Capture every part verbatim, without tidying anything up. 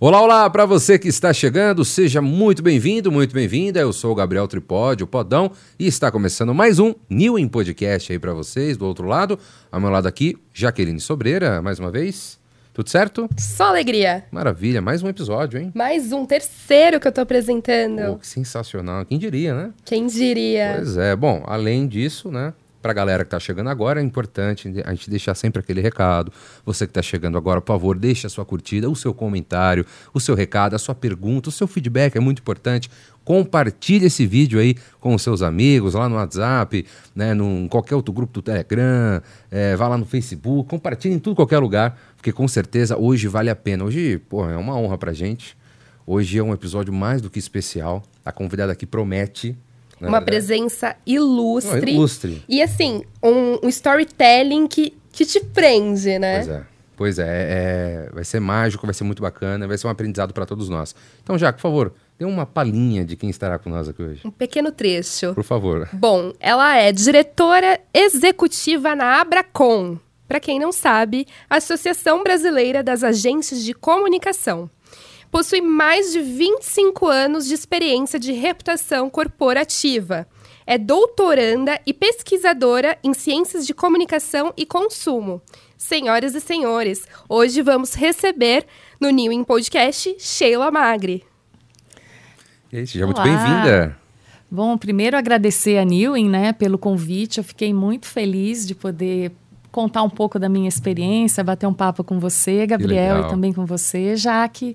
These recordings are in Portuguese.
Olá, olá, para você que está chegando, seja muito bem-vindo, muito bem-vinda. Eu sou o Gabriel Tripodi, o Podão, e está começando mais um New em Podcast aí para vocês. Do outro lado, ao meu lado aqui, Jaqueline Sobreira, mais uma vez. Tudo certo? Só alegria. Maravilha, mais um episódio, hein? Mais um, terceiro que eu tô apresentando. Oh, que sensacional, quem diria, né? Quem diria? Pois é, bom, além disso, né? Para a galera que está chegando agora, é importante a gente deixar sempre aquele recado. Você que está chegando agora, por favor, deixe a sua curtida, o seu comentário, o seu recado, a sua pergunta, o seu feedback, é muito importante. Compartilhe esse vídeo aí com os seus amigos, lá no WhatsApp, né, em qualquer outro grupo do Telegram, é, vá lá no Facebook, compartilhe em tudo, qualquer lugar, porque com certeza hoje vale a pena. Hoje, porra, é uma honra pra gente. Hoje é um episódio mais do que especial. A convidada aqui promete... Uma verdade. Presença ilustre. Não, ilustre. E assim, um, um storytelling que, que te prende, né? Pois é. Pois é, é, vai ser mágico, vai ser muito bacana, vai ser um aprendizado para todos nós. Então, Jaque, por favor, dê uma palhinha de quem estará com nós aqui hoje. Um pequeno trecho. Por favor. Bom, ela é diretora executiva na Abracom. Para quem não sabe, a Associação Brasileira das Agências de Comunicação. Possui mais de vinte e cinco anos de experiência de reputação corporativa. É doutoranda e pesquisadora em Ciências de Comunicação e Consumo. Senhoras e senhores, hoje vamos receber no New em Podcast Sheila Magri. E aí, seja muito bem-vinda. Bom, primeiro agradecer a Newin, né, pelo convite. Eu fiquei muito feliz de poder contar um pouco da minha experiência, bater um papo com você, Gabriel, e também com você, Jaque.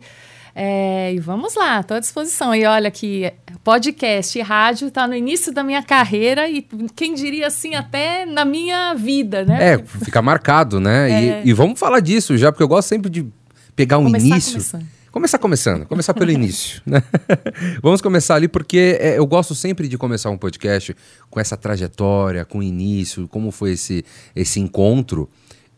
É, e vamos lá, estou à disposição. E olha que podcast e rádio está no início da minha carreira e quem diria assim, até na minha vida, né? É, fica marcado, né? É. E, e vamos falar disso já, porque eu gosto sempre de pegar um começar início. Começando. Começar começando, começar pelo início, né? Vamos começar ali porque é, eu gosto sempre de começar um podcast com essa trajetória, com o início, como foi esse, esse encontro.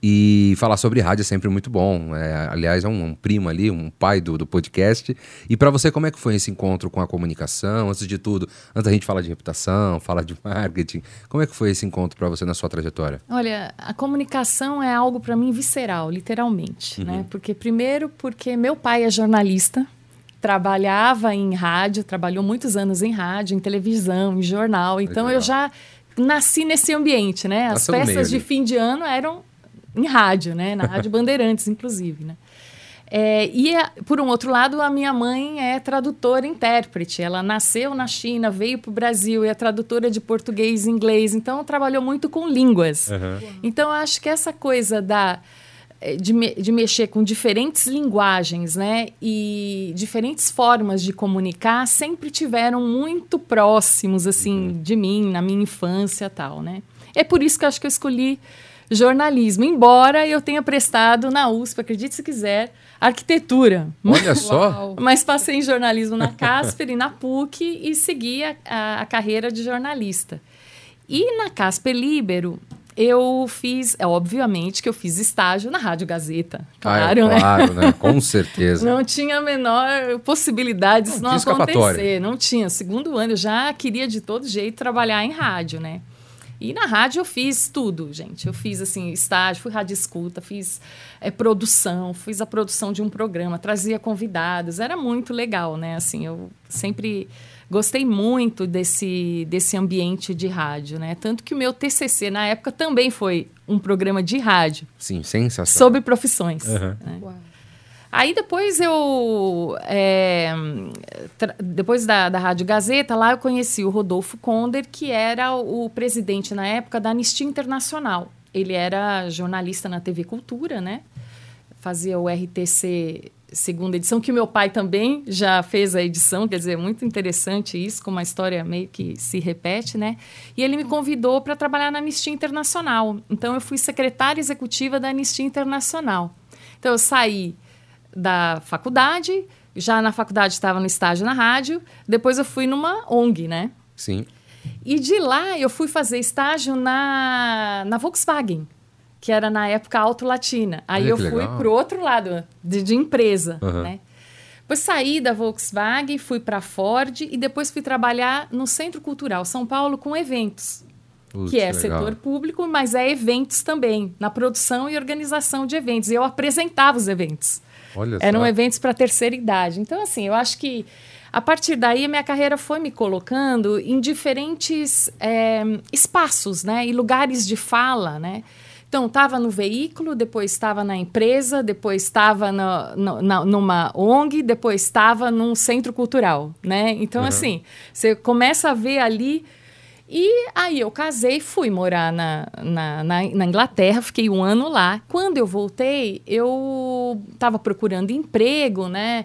E falar sobre rádio é sempre muito bom. É, aliás, é um, um primo ali, um pai do, do podcast. E para você, como é que foi esse encontro com a comunicação? Antes de tudo, antes da gente falar de reputação, falar de marketing, como é que foi esse encontro para você na sua trajetória? Olha, a comunicação é algo para mim visceral, literalmente. Uhum. Né? Porque, primeiro, porque meu pai é jornalista, trabalhava em rádio, trabalhou muitos anos em rádio, em televisão, em jornal. Então, eu já nasci nesse ambiente, né? As festas de fim de ano eram em rádio, né? Na Rádio Bandeirantes, inclusive, né? É, e, por um outro lado, a minha mãe é tradutora e intérprete. Ela nasceu na China, veio para o Brasil, é tradutora de português e inglês. Então, trabalhou muito com línguas. Uhum. Então, eu acho que essa coisa da, de, me, de mexer com diferentes linguagens, né? E diferentes formas de comunicar sempre tiveram muito próximos, assim, uhum. de mim, na minha infância e tal, né? É por isso que eu acho que eu escolhi jornalismo, embora eu tenha prestado na U S P, acredite se quiser, arquitetura. Olha só! Uau. Mas passei em jornalismo na Casper e na P U C e segui a, a, a carreira de jornalista. E na Casper Líbero, eu fiz, é, obviamente que eu fiz estágio na Rádio Gazeta. Claro, ah, é, claro né? né? Com certeza. Não tinha a menor possibilidade disso não, não acontecer. Não tinha. Segundo ano, eu já queria de todo jeito trabalhar em rádio, né? E na rádio eu fiz tudo, gente. Eu fiz, assim, estágio, fui rádio escuta, fiz é, produção, fiz a produção de um programa, trazia convidados. Era muito legal, né? Assim, eu sempre gostei muito desse, desse ambiente de rádio, né? Tanto que o meu T C C, na época, também foi um programa de rádio. Sim, sensacional. Sobre profissões. Uhum. Né? Uau. Aí depois eu, é, tra- depois da, da Rádio Gazeta, lá eu conheci o Rodolfo Konder, que era o, o presidente na época da Anistia Internacional. Ele era jornalista na T V Cultura, né? Fazia o R T C segunda edição, que o meu pai também já fez a edição, quer dizer, muito interessante isso, com uma história meio que se repete, né? E ele me convidou para trabalhar na Anistia Internacional. Então eu fui secretária executiva da Anistia Internacional. Então eu saí da faculdade, já na faculdade estava no estágio na rádio, depois eu fui numa O N G, né? Sim. E de lá eu fui fazer estágio na, na Volkswagen, que era na época Auto Latina. Aí Olha, eu que fui legal. para o outro lado, de, de empresa, Uhum. né? Depois saí da Volkswagen, fui para a Ford e depois fui trabalhar no Centro Cultural São Paulo com eventos. Putz, que é legal. setor público, mas é eventos também, na produção e organização de eventos. E eu apresentava os eventos. Olha Eram só. eventos para terceira idade. Então, assim, eu acho que a partir daí a minha carreira foi me colocando em diferentes é, espaços, né? E lugares de fala, né? Então, estava no veículo, depois estava na empresa, depois estava numa O N G, depois estava num centro cultural, né? Então, uhum. assim, você começa a ver ali... E aí eu casei, fui morar na, na, na, na Inglaterra, fiquei um ano lá. Quando eu voltei, eu estava procurando emprego, né?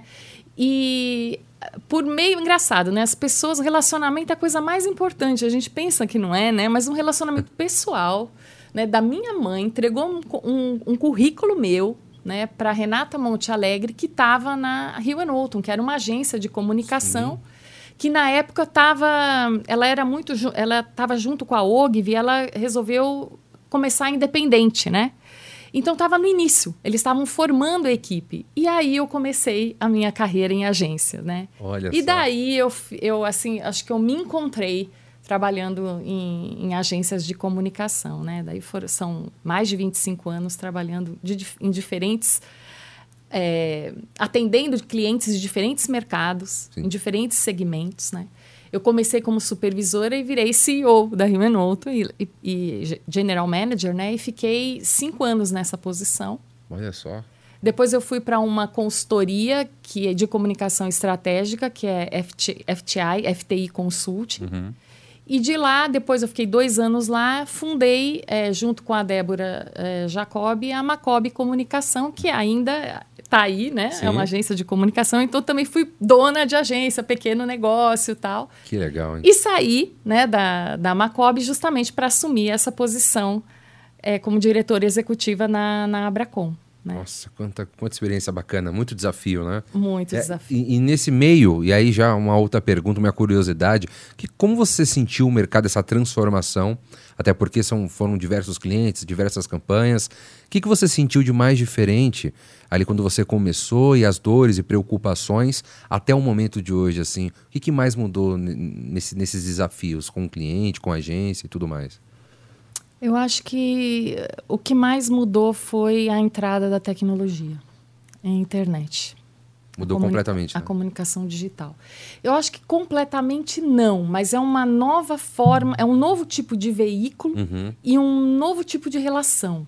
E por meio engraçado, né? As pessoas, relacionamento é a coisa mais importante. A gente pensa que não é, né? Mas um relacionamento pessoal, né? Da minha mãe, entregou um, um, um currículo meu, né? Para Renata Monte Alegre, que estava na Hill and Knowlton, que era uma agência de comunicação. Sim. Que na época estava, ela era muito, ela estava junto com a O G V e ela resolveu começar independente, né? Então estava no início, eles estavam formando a equipe e aí eu comecei a minha carreira em agência, né? Olha e só. daí eu, eu assim, acho que eu me encontrei trabalhando em, em agências de comunicação, né? Daí foram, são mais de vinte e cinco anos trabalhando de, em diferentes É, atendendo clientes de diferentes mercados, Sim. em diferentes segmentos, né? Eu comecei como supervisora e virei C E O da Hill and Knowlton e, e, e General Manager, né? E fiquei cinco anos nessa posição. Olha só. Depois eu fui para uma consultoria que é de comunicação estratégica, que é F T I, F T I Consulting. Uhum. E de lá, depois eu fiquei dois anos lá, fundei, é, junto com a Débora é, Jacob, a Macob Comunicação, que ainda está aí, né? Sim. É uma agência de comunicação. Então, também fui dona de agência, pequeno negócio e tal. Que legal, hein? E saí, né, da, da Macob justamente para assumir essa posição é, como diretora executiva na, na Abracon. Né? Nossa, quanta, quanta experiência bacana, muito desafio, né? Muito é, desafio. E, e nesse meio, e aí já uma outra pergunta, uma curiosidade, que como você sentiu o mercado, essa transformação, até porque são, foram diversos clientes, diversas campanhas, o que, que você sentiu de mais diferente ali quando você começou e as dores e preocupações até o momento de hoje, assim, o que, que mais mudou nesse, nesses desafios com o cliente, com a agência e tudo mais? Eu acho que o que mais mudou foi a entrada da tecnologia, a internet. Mudou a comunica- completamente, A né? comunicação digital. Eu acho que completamente não, mas é uma nova forma, é um novo tipo de veículo uhum. e um novo tipo de relação.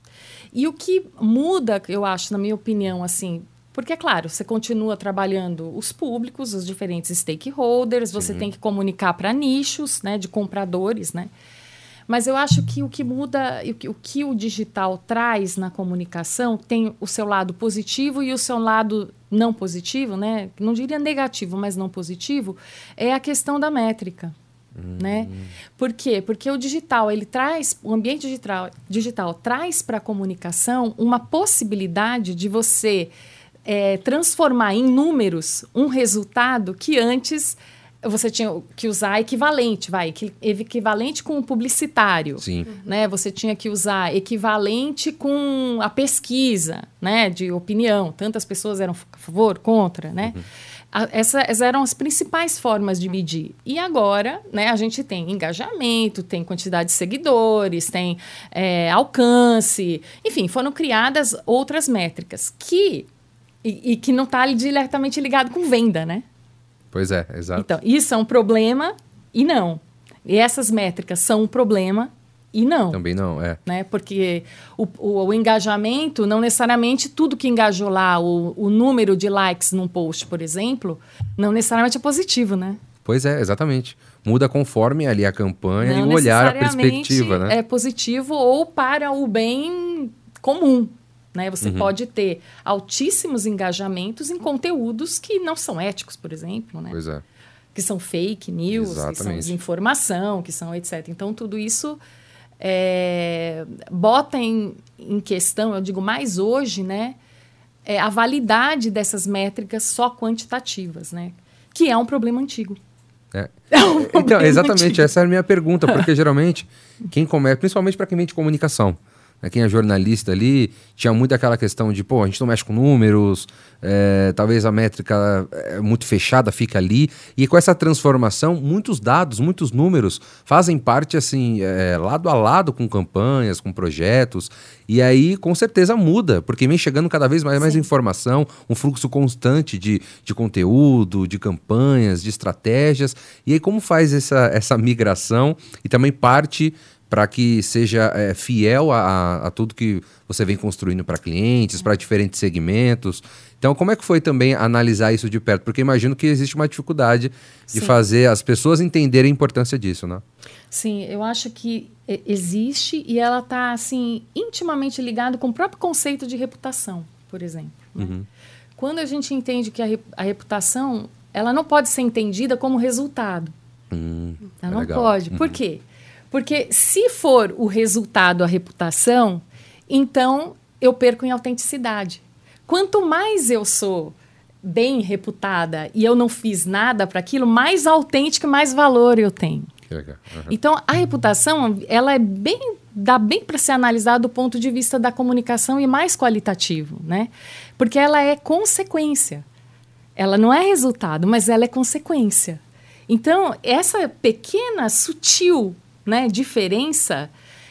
E o que muda, eu acho, na minha opinião, assim, porque, é claro, você continua trabalhando os públicos, os diferentes stakeholders, Sim. você tem que comunicar para nichos, né, de compradores, né? Mas eu acho que o que muda, o que o digital traz na comunicação tem o seu lado positivo e o seu lado não positivo, né? Não diria negativo, mas não positivo, é a questão da métrica. Hum. Né? Por quê? Porque o digital, ele traz, o ambiente digital, digital traz para a comunicação uma possibilidade de você é, transformar em números um resultado que antes você tinha que usar equivalente, vai, equivalente com o publicitário. Sim. Né? Você tinha que usar equivalente com a pesquisa, né, de opinião. Tantas pessoas eram a favor, contra, né? Uhum. Essas eram as principais formas de medir. E agora, né, a gente tem engajamento, tem quantidade de seguidores, tem é, alcance. Enfim, foram criadas outras métricas que, e, e que não está diretamente ligado com venda, né? Pois é, exato. Então, isso é um problema e não. E essas métricas são um problema e não. Também não, é. Né? Porque o, o, o engajamento, não necessariamente tudo que engajou lá, o, o número de likes num post, por exemplo, não necessariamente é positivo, né? Pois é, exatamente. Muda conforme ali a campanha não e o olhar, a perspectiva, né? É positivo ou para o bem comum. Né? Você uhum. pode ter altíssimos engajamentos em conteúdos que não são éticos, por exemplo. Né? Pois é. Que são fake news, Exatamente. que são desinformação, que são etcétera. Então, tudo isso é, bota em, em questão, eu digo mais hoje, né, é, a validade dessas métricas só quantitativas, né? Que é um problema antigo. É. É um então, exatamente, antigo. Essa era a minha pergunta, porque geralmente, quem começa, principalmente para quem vem de comunicação, né? Quem é jornalista ali tinha muito aquela questão de, pô, a gente não mexe com números, é, talvez a métrica é muito fechada, fica ali. E com essa transformação, muitos dados, muitos números fazem parte, assim, é, lado a lado com campanhas, com projetos. E aí, com certeza, muda, porque vem chegando cada vez mais, mais informação, um fluxo constante de, de conteúdo, de campanhas, de estratégias. E aí, como faz essa, essa migração e também parte para que seja é, fiel a, a tudo que você vem construindo para clientes, para diferentes segmentos. Então, como é que foi também analisar isso de perto? Porque imagino que existe uma dificuldade de Sim. fazer as pessoas entenderem a importância disso, né? Sim, eu acho que existe e ela está assim, intimamente ligada com o próprio conceito de reputação, por exemplo. Né? Uhum. Quando a gente entende que a, rep a reputação ela não pode ser entendida como resultado. Hum, ela é não legal. pode. Uhum. Por quê? Porque se for o resultado a reputação, então eu perco em autenticidade. Quanto mais eu sou bem reputada e eu não fiz nada para aquilo, mais autêntica e mais valor eu tenho. Uhum. Então, a reputação, ela é bem, dá bem para ser analisada do ponto de vista da comunicação e mais qualitativo, né? Porque ela é consequência. Ela não é resultado, mas ela é consequência. Então, essa pequena, sutil, né, diferença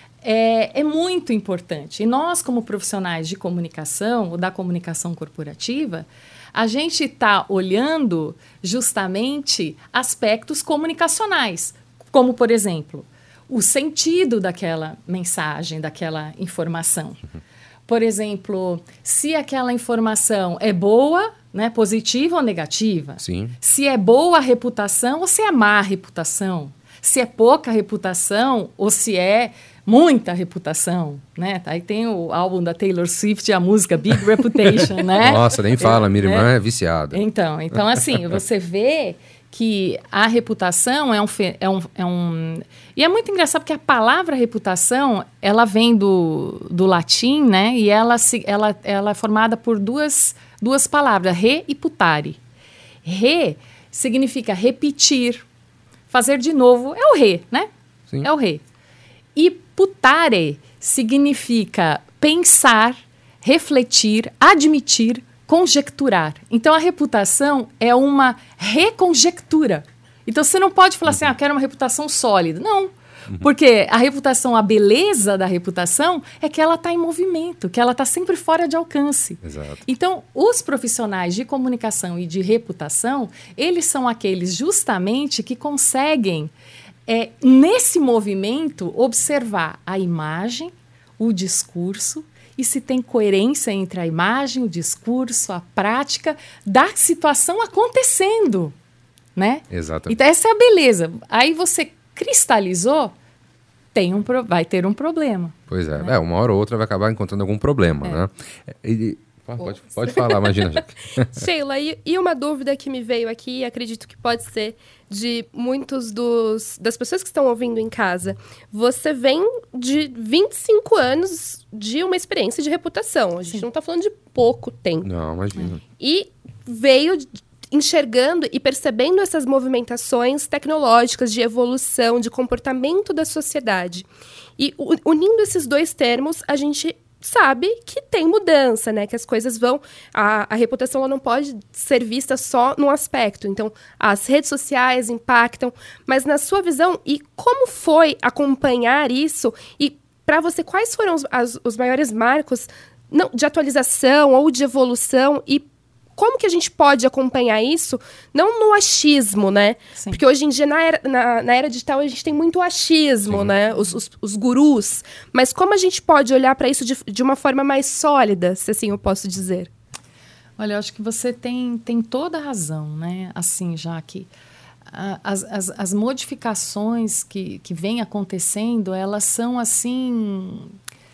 é, é muito importante. E nós, como profissionais de comunicação, ou da comunicação corporativa, a gente está olhando justamente aspectos comunicacionais, como, por exemplo, o sentido daquela mensagem, daquela informação. Por exemplo, se aquela informação é boa, né, positiva ou negativa. Sim. Se é boa a reputação ou se é má a reputação. Se é pouca reputação ou se é muita reputação, né? Aí tem o álbum da Taylor Swift e a música Big Reputation, né? Nossa, nem fala, minha irmã é, é viciada. Então, então, assim, você vê que a reputação é um, é, um, é um... E é muito engraçado porque a palavra reputação, ela vem do, do latim, né? E ela, se, ela, ela é formada por duas, duas palavras, re e putare. Re significa repetir, fazer de novo, é o re, né? Sim. É o re. E putare significa pensar, refletir, admitir, conjecturar. Então, a reputação é uma reconjectura. Então, você não pode falar uhum. assim, ah, eu quero uma reputação sólida. Não, uhum. porque a reputação, a beleza da reputação é que ela está em movimento, que ela está sempre fora de alcance. Exato. Então, os profissionais de comunicação e de reputação, eles são aqueles justamente que conseguem, é, nesse movimento, observar a imagem, o discurso, e se tem coerência entre a imagem, o discurso, a prática da situação acontecendo, né? Exatamente. Então, essa é a beleza. Aí você cristalizou, tem um, vai ter um problema. Pois é. Né? é, uma hora ou outra vai acabar encontrando algum problema, é. né? E, pode, pode falar, imagina, Jaque. Sheila, e, e uma dúvida que me veio aqui, acredito que pode ser de muitos dos, das pessoas que estão ouvindo em casa. Você vem de vinte e cinco anos de uma experiência de reputação. A gente Sim. não está falando de pouco tempo. Não, imagina. E veio enxergando e percebendo essas movimentações tecnológicas de evolução, de comportamento da sociedade. E unindo esses dois termos, a gente sabe que tem mudança, né? Que as coisas vão... A, a reputação ela não pode ser vista só num aspecto. Então, as redes sociais impactam. Mas na sua visão, e como foi acompanhar isso? E para você, quais foram os, as, os maiores marcos não, de atualização ou de evolução? E como que a gente pode acompanhar isso? Não no achismo, né? Sim. Porque hoje em dia, na era, na, na era digital, a gente tem muito achismo, Sim. né? Os, os, os gurus. Mas como a gente pode olhar para isso de, de uma forma mais sólida, se assim eu posso dizer? Olha, eu acho que você tem, tem toda a razão, né? Assim, Jaque, as, as, as modificações que, que vêm acontecendo, elas são assim...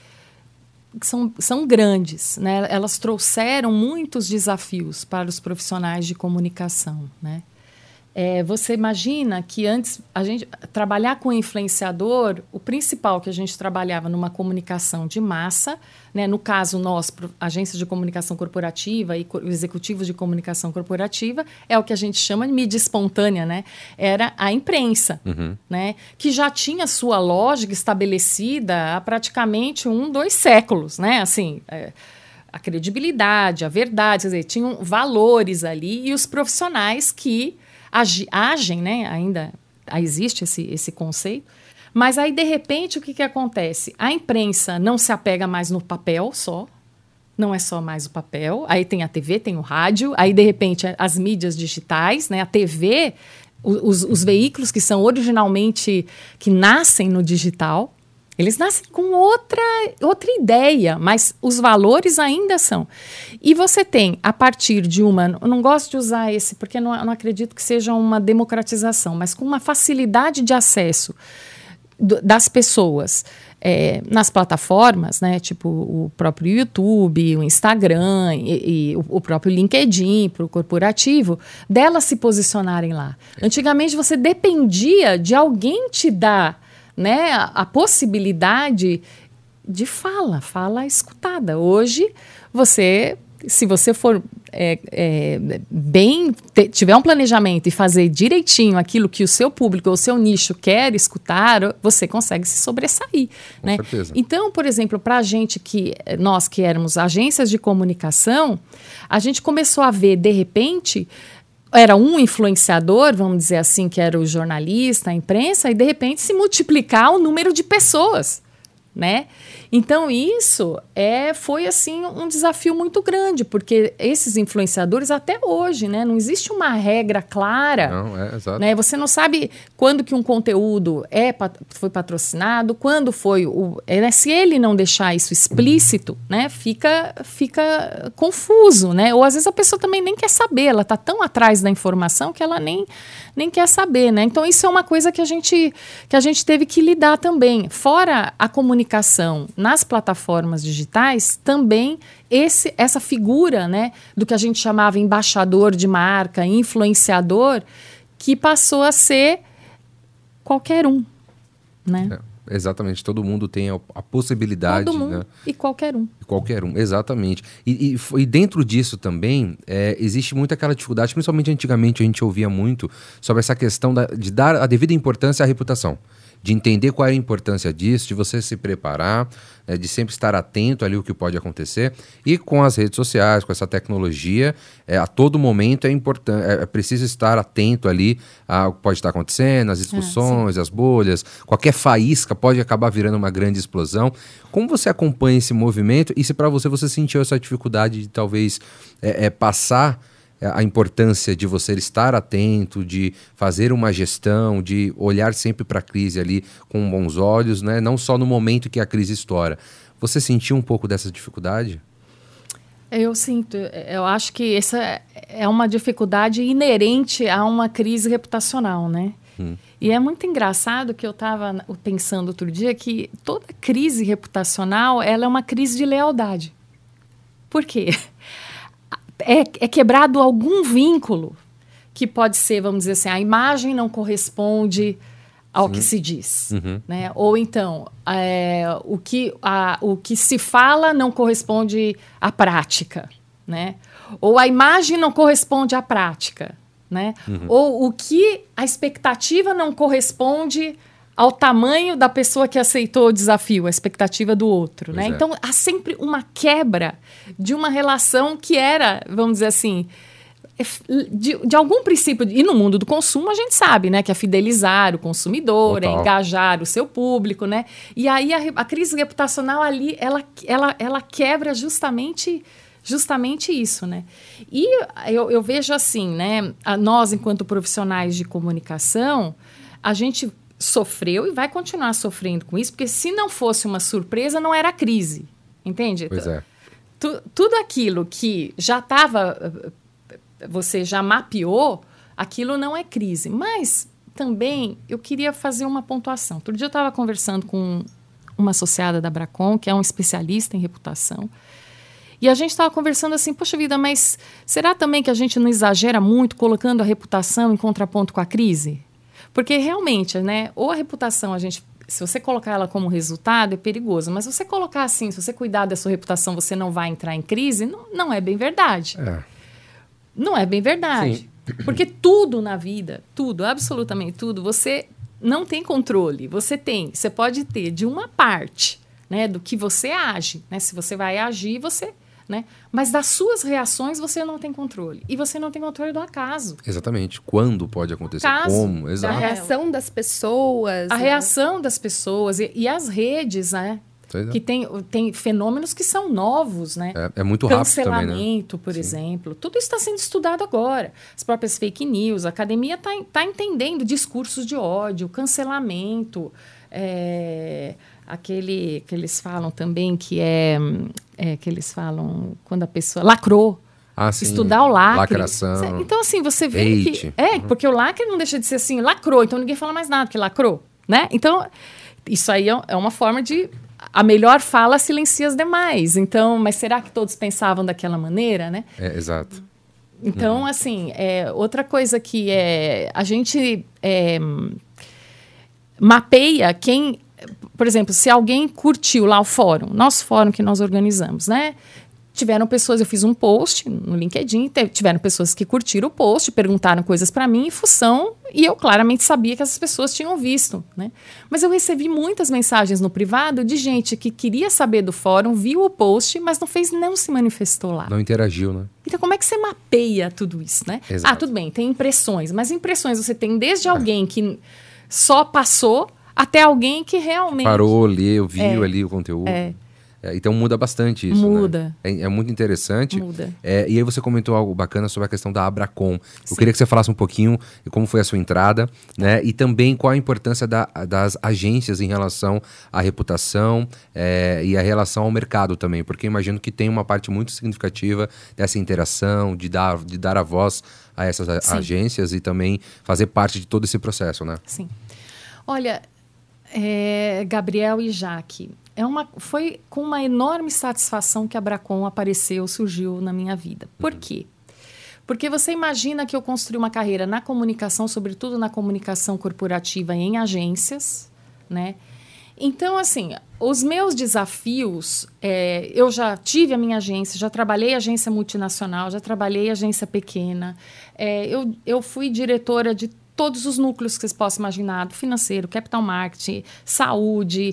São, são grandes, né? Elas trouxeram muitos desafios para os profissionais de comunicação, né? É, você imagina que antes a gente trabalhar com influenciador, o principal que a gente trabalhava numa comunicação de massa, né, no caso nós, agências de comunicação corporativa e co- executivos de comunicação corporativa, é o que a gente chama de mídia espontânea, né? Era a imprensa, Uhum. né, que já tinha sua lógica estabelecida há praticamente um, dois séculos, né? Assim, é, a credibilidade, a verdade, quer dizer, tinham valores ali e os profissionais que agi, agem, né? Ainda existe esse, esse conceito, mas aí, de repente, o que, que acontece? A imprensa não se apega mais no papel só, não é só mais o papel, aí tem a T V, tem o rádio, aí, de repente, as mídias digitais, né? A T V, os, os veículos que são originalmente, que nascem no digital, eles nascem com outra, outra ideia, mas os valores ainda são. E você tem, a partir de uma... Eu não gosto de usar esse, porque não, não acredito que seja uma democratização, mas com uma facilidade de acesso do, das pessoas é, nas plataformas, né, tipo o próprio YouTube, o Instagram e, e o, o próprio LinkedIn para o corporativo, delas se posicionarem lá. Antigamente você dependia de alguém te dar, né, a, a possibilidade de fala, fala escutada. Hoje, você, se você for é, é, bem, te, tiver um planejamento e fazer direitinho aquilo que o seu público ou o seu nicho quer escutar, você consegue se sobressair. Com né? certeza. Então, por exemplo, para a gente que, nós que éramos agências de comunicação, a gente começou a ver, de repente... Era um influenciador, vamos dizer assim, que era o jornalista, a imprensa, e de repente se multiplicar o número de pessoas, né? Então isso é, foi assim um desafio muito grande, porque esses influenciadores até hoje, né, não existe uma regra clara. Não, é, exato. Né? Você não sabe quando que um conteúdo é, foi patrocinado, quando foi o... É, se ele não deixar isso explícito, né, fica, fica confuso, né? Ou às vezes a pessoa também nem quer saber, ela está tão atrás da informação que ela nem, nem quer saber, né? Então isso é uma coisa que a gente, que a gente teve que lidar também. Fora a comunicação nas plataformas digitais, também esse, essa figura, né, do que a gente chamava embaixador de marca, influenciador, que passou a ser qualquer um, né? É, exatamente, todo mundo tem a, a possibilidade. Todo mundo, né? E qualquer um. Qualquer um, exatamente. E, e, e dentro disso também, é, existe muito aquela dificuldade, principalmente antigamente a gente ouvia muito sobre essa questão da, de dar a devida importância à reputação. De entender qual é a importância disso, de você se preparar, né, de sempre estar atento ali ao que pode acontecer. E com as redes sociais, com essa tecnologia, é, a todo momento é importante, é, é preciso estar atento ali ao que pode estar acontecendo, as discussões, Ah, as bolhas, qualquer faísca pode acabar virando uma grande explosão. Como você acompanha esse movimento e se para você você sentiu essa dificuldade de talvez é, é, passar a importância de você estar atento, de fazer uma gestão, de olhar sempre para a crise ali com bons olhos, né? Não só no momento que a crise estoura. Você sentiu um pouco dessa dificuldade? Eu sinto, eu acho que essa é uma dificuldade inerente a uma crise reputacional, né? Hum. E é muito engraçado que eu estava pensando outro dia que toda crise reputacional, ela é uma crise de lealdade. Por quê? É, é quebrado algum vínculo que pode ser, vamos dizer assim, a imagem não corresponde ao Sim. que se diz. Uhum. Né? Ou então, é, o, que, a, o que se fala não corresponde à prática. Né? Ou a imagem não corresponde à prática. Né? Uhum. Ou o que a expectativa não corresponde ao tamanho da pessoa que aceitou o desafio, a expectativa do outro. Né? É. Então, há sempre uma quebra de uma relação que era, vamos dizer assim, de, de algum princípio. E no mundo do consumo, a gente sabe, né, que é fidelizar o consumidor, Total. é engajar o seu público. Né? E aí, a, a crise reputacional ali, ela, ela, ela quebra justamente... Justamente isso, né? E eu, eu vejo assim, né? A nós, enquanto profissionais de comunicação, a gente sofreu e vai continuar sofrendo com isso, porque se não fosse uma surpresa, não era crise, entende? Pois é. Tu, tudo aquilo que já estava, você já mapeou, aquilo não é crise. Mas também eu queria fazer uma pontuação. Outro dia eu estava conversando com uma associada da Bracon, que é um especialista em reputação, E a gente estava conversando assim, poxa vida, mas será também que a gente não exagera muito colocando a reputação em contraponto com a crise? Porque realmente, né, ou a reputação, a gente, se você colocar ela como resultado, é perigoso. Mas se você colocar assim, se você cuidar da sua reputação, você não vai entrar em crise, não, não é bem verdade. É. Não é bem verdade. Sim. Porque tudo na vida, tudo, absolutamente tudo, você não tem controle. Você tem, você pode ter de uma parte, né, do que você age, né? Se você vai agir, você... Né? Mas das suas reações você não tem controle. E você não tem controle do acaso. Exatamente. Quando pode acontecer? Caso, Como? Exato. A reação das pessoas. A né? reação das pessoas. E, e as redes, né? É. Que tem, tem fenômenos que são novos, né? É, é muito rápido também, né? Cancelamento, por Sim. exemplo. Tudo isso está sendo estudado agora. As próprias fake news. A academia está tá entendendo discursos de ódio, cancelamento... É, aquele que eles falam também que é, é que eles falam quando a pessoa lacrou, ah, sim. estudar o lacre. Lacração. Então assim, você vê hate. que é, porque o lacre não deixa de ser assim, lacrou, então ninguém fala mais nada, porque lacrou, né? Então, isso aí é uma forma de a melhor fala silencia as demais. Então, mas será que todos pensavam daquela maneira, né? É, exato. Então, uhum. assim, é, outra coisa que é a gente é, mapeia quem, por exemplo, se alguém curtiu lá o fórum, nosso fórum que nós organizamos, né? Tiveram pessoas, eu fiz um post no LinkedIn, tiveram pessoas que curtiram o post, perguntaram coisas para mim em função, e eu claramente sabia que essas pessoas tinham visto, né? Mas eu recebi muitas mensagens no privado de gente que queria saber do fórum, viu o post, mas não fez, não se manifestou lá. Não interagiu, né? Então, como é que você mapeia tudo isso, né? Exato. Ah, tudo bem, tem impressões, mas impressões você tem desde alguém que só passou até alguém que realmente... Parou, leu, viu é, ali o conteúdo. É. É, então muda bastante isso, Muda. Né? É, é muito interessante. Muda. É, e aí você comentou algo bacana sobre a questão da Abracom. Sim. Eu queria que você falasse um pouquinho como foi a sua entrada, né? E também qual a importância da, das agências em relação à reputação é, e a relação ao mercado também, porque eu imagino que tem uma parte muito significativa dessa interação, de dar, de dar a voz a essas a, agências e também fazer parte de todo esse processo, né? Sim. Olha, é, Gabriel e Jaque, É uma, foi com uma enorme satisfação que a Abracom apareceu, surgiu na minha vida. Por uhum. quê? Porque você imagina que eu construí uma carreira na comunicação, sobretudo na comunicação corporativa em agências, né? Então, assim, os meus desafios, é, eu já tive a minha agência, já trabalhei em agência multinacional, já trabalhei em agência pequena, é, eu, eu fui diretora de todos os núcleos que vocês possam imaginar, do financeiro, capital marketing, saúde,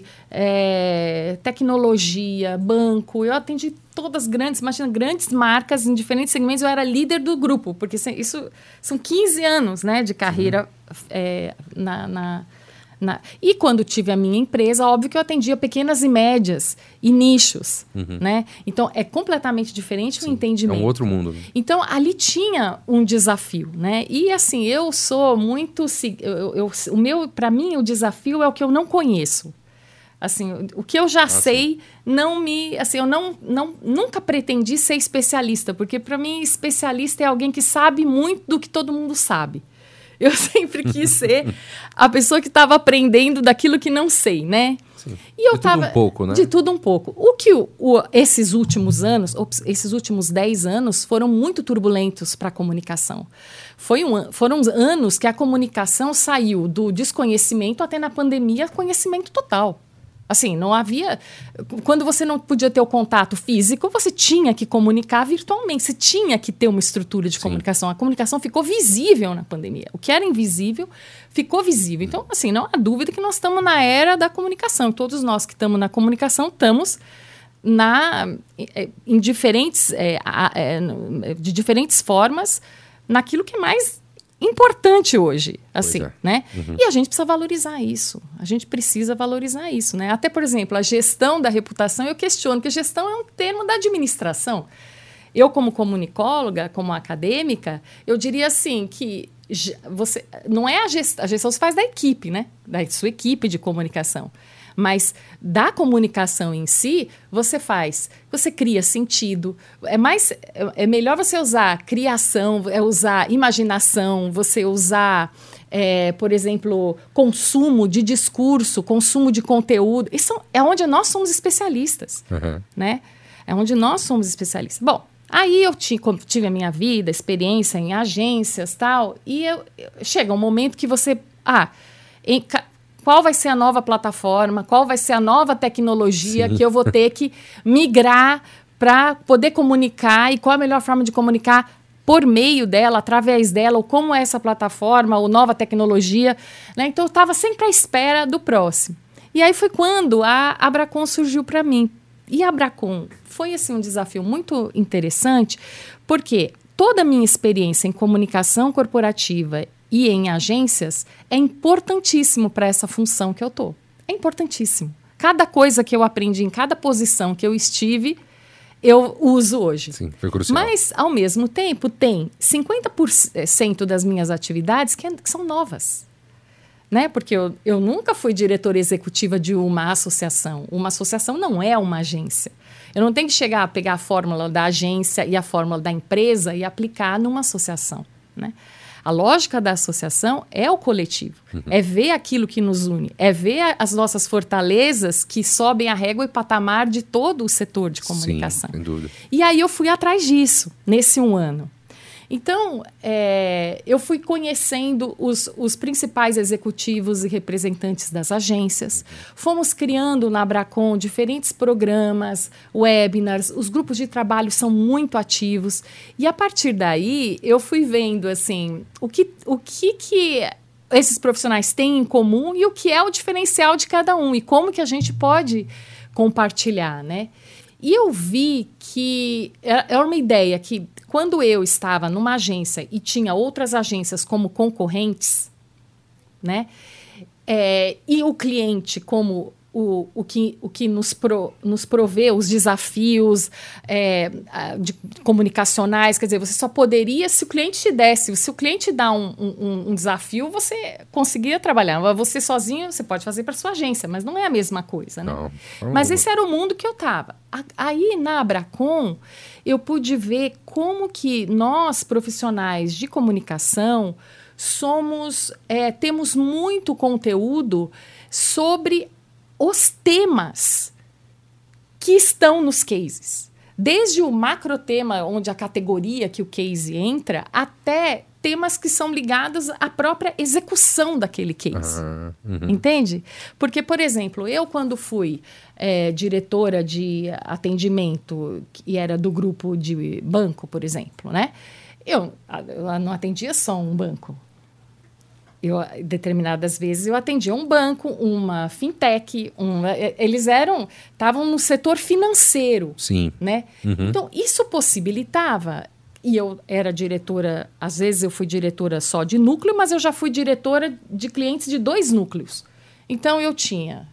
é, tecnologia, banco. Eu atendi todas as grandes, imagina, grandes marcas em diferentes segmentos. Eu era líder do grupo, porque isso são quinze anos, né, de carreira é, na... na Na... E quando tive a minha empresa, óbvio que eu atendia pequenas e médias e nichos, uhum. né? Então, é completamente diferente Sim, o entendimento. É um outro mundo. Né? Então, ali tinha um desafio, né? E, assim, eu sou muito... Eu, eu, o meu, para mim, o desafio é o que eu não conheço. Assim, o que eu já ah, sei sim. não me... Assim, eu não, não, nunca pretendi ser especialista, porque, para mim, especialista é alguém que sabe muito do que todo mundo sabe. Eu sempre quis ser a pessoa que estava aprendendo daquilo que não sei, né? Sim. E eu de tava, tudo um pouco, né? De tudo um pouco. O que o, o, esses últimos anos, ops, esses últimos dez anos foram muito turbulentos para a comunicação. Foi um, foram anos que a comunicação saiu do desconhecimento até na pandemia conhecimento total. Assim, não havia... Quando você não podia ter o contato físico, você tinha que comunicar virtualmente. Você tinha que ter uma estrutura de Sim. comunicação. A comunicação ficou visível na pandemia. O que era invisível ficou visível. Então, assim, não há dúvida que nós estamos na era da comunicação. Todos nós que estamos na comunicação estamos na, em diferentes, é, é, de diferentes formas naquilo que é mais... importante hoje, assim, é. né? Uhum. E a gente precisa valorizar isso. A gente precisa valorizar isso, né? Até, por exemplo, a gestão da reputação, eu questiono, porque gestão é um termo da administração. Eu, como comunicóloga, como acadêmica, eu diria assim que você não é a gestão, a gestão se faz da equipe, né? Da sua equipe de comunicação. Mas da comunicação em si, você faz, você cria sentido. É mais, é melhor você usar criação, é usar imaginação, você usar, é, por exemplo, consumo de discurso, consumo de conteúdo. Isso é onde nós somos especialistas, uhum. né? É onde nós somos especialistas. Bom, aí eu tive, tive a minha vida, experiência em agências e tal, e eu, eu, chega um momento que você... Ah, em, qual vai ser a nova plataforma? Qual vai ser a nova tecnologia Sim. que eu vou ter que migrar para poder comunicar? E qual a melhor forma de comunicar por meio dela, através dela, ou como é essa plataforma, ou nova tecnologia? Né? Então, eu estava sempre à espera do próximo. E aí foi quando a Abracon surgiu para mim. E a Abracon foi assim, um desafio muito interessante, porque toda a minha experiência em comunicação corporativa e em agências é importantíssimo para essa função que eu tô. É importantíssimo. Cada coisa que eu aprendi em cada posição que eu estive, eu uso hoje. Sim, foi crucial. Mas, ao mesmo tempo, tem cinquenta por cento das minhas atividades que, que são novas. Né? Porque eu, eu nunca fui diretora executiva de uma associação. Uma associação não é uma agência. Eu não tenho que chegar a pegar a fórmula da agência e a fórmula da empresa e aplicar numa associação. Né? A lógica da associação é o coletivo. Uhum. É ver aquilo que nos une. É ver a, as nossas fortalezas que sobem a régua e patamar de todo o setor de comunicação. Sim, sem dúvida. E aí eu fui atrás disso, nesse um ano. Então, é, eu fui conhecendo os, os principais executivos e representantes das agências. Fomos criando na Abracon diferentes programas, webinars. Os grupos de trabalho são muito ativos. E, a partir daí, eu fui vendo assim, o que, o que, que esses profissionais têm em comum e o que é o diferencial de cada um. E como que a gente pode compartilhar, né? E eu vi que era uma ideia que, quando eu estava numa agência e tinha outras agências como concorrentes, né, é, e o cliente como o, o que, o que nos, pro, nos provê os desafios é, de, comunicacionais, quer dizer, você só poderia se o cliente te desse. Se o cliente dá um, um, um desafio, você conseguiria trabalhar. Você sozinho, você pode fazer para sua agência, mas não é a mesma coisa, né? Não, não. Mas esse era o mundo que eu estava. Aí, na Abracon, eu pude ver como que nós, profissionais de comunicação, somos, é, temos muito conteúdo sobre os temas que estão nos cases. Desde o macro tema, onde a categoria que o case entra, até temas que são ligados à própria execução daquele case. Ah, uhum. Entende? Porque, por exemplo, eu quando fui é, diretora de atendimento, e era do grupo de banco, por exemplo, né? Eu, eu não atendia só um banco. Eu, determinadas vezes eu atendia um banco, uma fintech, um, eles eram, estavam no setor financeiro. Sim. Né? Uhum. Então, isso possibilitava, e eu era diretora, às vezes eu fui diretora só de núcleo, mas eu já fui diretora de clientes de dois núcleos. Então, eu tinha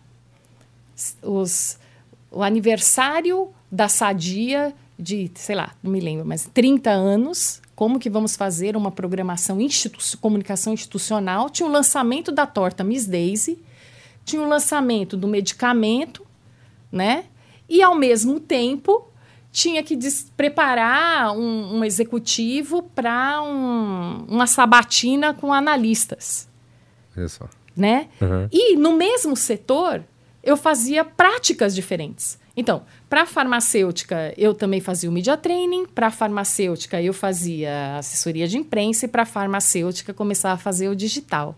os, o aniversário da Sadia de, sei lá, não me lembro, mas trinta anos... Como que vamos fazer uma programação, institu- comunicação institucional. Tinha o lançamento da torta Miss Daisy, tinha o lançamento do medicamento, né? E, ao mesmo tempo, tinha que des- preparar um, um executivo para um, uma sabatina com analistas. Isso. Né? Uhum. E, no mesmo setor, eu fazia práticas diferentes. Então, para a farmacêutica, eu também fazia o media training. Para a farmacêutica, eu fazia assessoria de imprensa. E para a farmacêutica, começava a fazer o digital.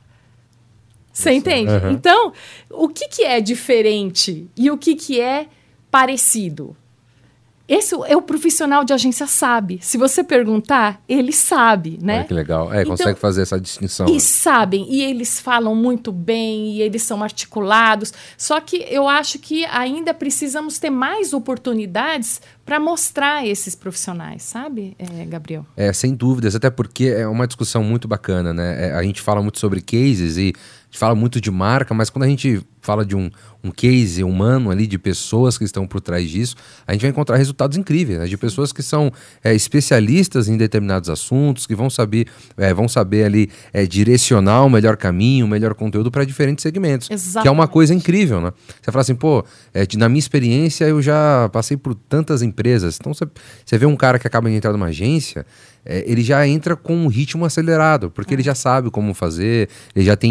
Você entende? Uhum. Então, o que, que é diferente e o que, que é parecido? Esse é o profissional de agência sabe. Se você perguntar, ele sabe, né? Olha que legal. É, então, consegue fazer essa distinção. E né? sabem, e eles falam muito bem, e eles são articulados. Só que eu acho que ainda precisamos ter mais oportunidades para mostrar esses profissionais, sabe, é, Gabriel? É, sem dúvidas, até porque é uma discussão muito bacana, né? É, a gente fala muito sobre cases e a gente fala muito de marca, mas quando a gente fala de um, um case humano ali, de pessoas que estão por trás disso, a gente vai encontrar resultados incríveis, né? De pessoas que são é, especialistas em determinados assuntos, que vão saber, é, vão saber ali é, direcionar o melhor caminho, o melhor conteúdo para diferentes segmentos. Exatamente. Que é uma coisa incrível, né? Você fala assim, pô, é, de, na minha experiência eu já passei por tantas empresas. Então você, você vê um cara que acaba de entrar numa agência, é, ele já entra com um ritmo acelerado, porque é. ele já sabe como fazer, ele já tem ideia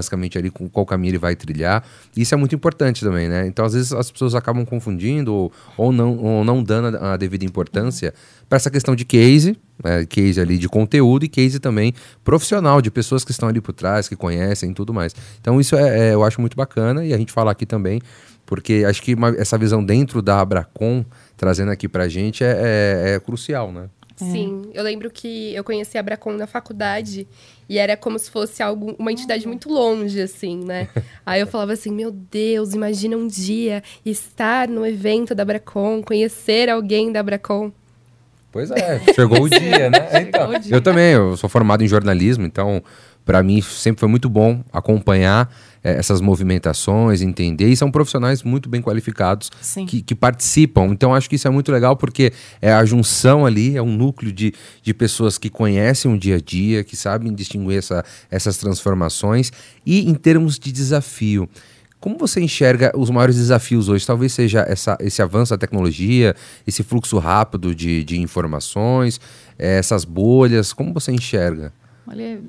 basicamente ali com qual caminho ele vai trilhar. Isso é muito importante também, né? Então, às vezes, as pessoas acabam confundindo ou, ou, não, ou não dando a, a devida importância para essa questão de case, né? Case ali de conteúdo e case também profissional, de pessoas que estão ali por trás, que conhecem e tudo mais. Então, isso é, é, eu acho muito bacana e a gente fala aqui também, porque acho que uma, essa visão dentro da Abracom, trazendo aqui pra gente, é, é, é crucial, né? Sim, eu lembro que eu conheci a Abracom na faculdade e era como se fosse algo, uma entidade muito longe, assim, né? Aí eu falava assim, meu Deus, imagina um dia estar no evento da Abracom, conhecer alguém da Abracom. Pois é, chegou o dia, né? Então, dia. Eu também, eu sou formado em jornalismo, então para mim sempre foi muito bom acompanhar é, essas movimentações, entender, e são profissionais muito bem qualificados que, que participam. Então acho que isso é muito legal porque é a junção ali, é um núcleo de, de pessoas que conhecem o dia a dia, que sabem distinguir essa, essas transformações. E em termos de desafio, como você enxerga os maiores desafios hoje? Talvez seja essa, esse avanço da tecnologia, esse fluxo rápido de, de informações, é, essas bolhas, como você enxerga? Olha,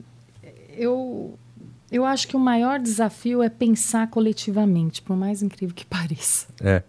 eu, eu acho que o maior desafio é pensar coletivamente, por mais incrível que pareça. É.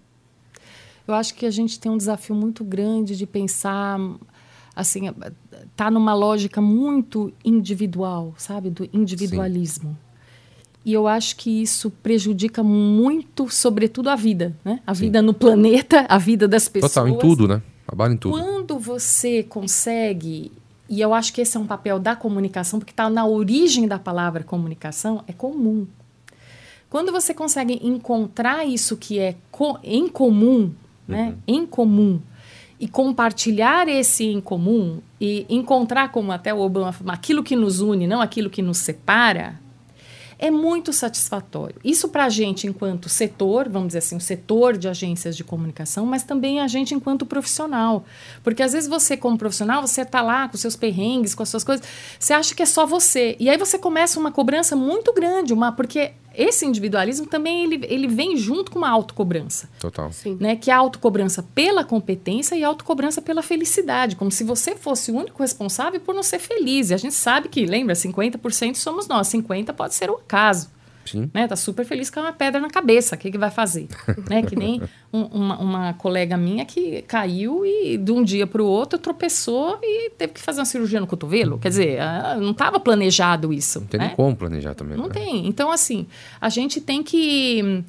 Eu acho que a gente tem um desafio muito grande de pensar, assim, tá numa lógica muito individual, sabe? Do individualismo. Sim. E eu acho que isso prejudica muito, sobretudo, a vida, né? A Sim. vida no planeta, a vida das pessoas. Total, em tudo, né? Trabalha em tudo. Quando você consegue, e eu acho que esse é um papel da comunicação, porque está na origem da palavra comunicação, é comum. Quando você consegue encontrar isso que é co- em comum, né? Uhum. Em comum, e compartilhar esse em comum, e encontrar, como até o Obama falou, aquilo que nos une, não aquilo que nos separa, é muito satisfatório. Isso para a gente enquanto setor, vamos dizer assim, o setor de agências de comunicação, mas também a gente enquanto profissional. Porque às vezes você, como profissional, você está lá com seus perrengues, com as suas coisas, você acha que é só você. E aí você começa uma cobrança muito grande, uma, porque esse individualismo também ele, ele vem junto com uma autocobrança. Total. Sim. Né? Que é a autocobrança pela competência e a autocobrança pela felicidade, como se você fosse o único responsável por não ser feliz. E a gente sabe que, lembra, cinquenta por cento somos nós, cinquenta por cento pode ser o acaso. Sim. Né? Tá super feliz com uma pedra na cabeça, o que, que vai fazer? Né? Que nem um, uma, uma colega minha que caiu e de um dia para o outro tropeçou e teve que fazer uma cirurgia no cotovelo. Quer dizer, não estava planejado isso. Não tem né? nem como planejar também. Não né? tem. Então, assim, a gente tem que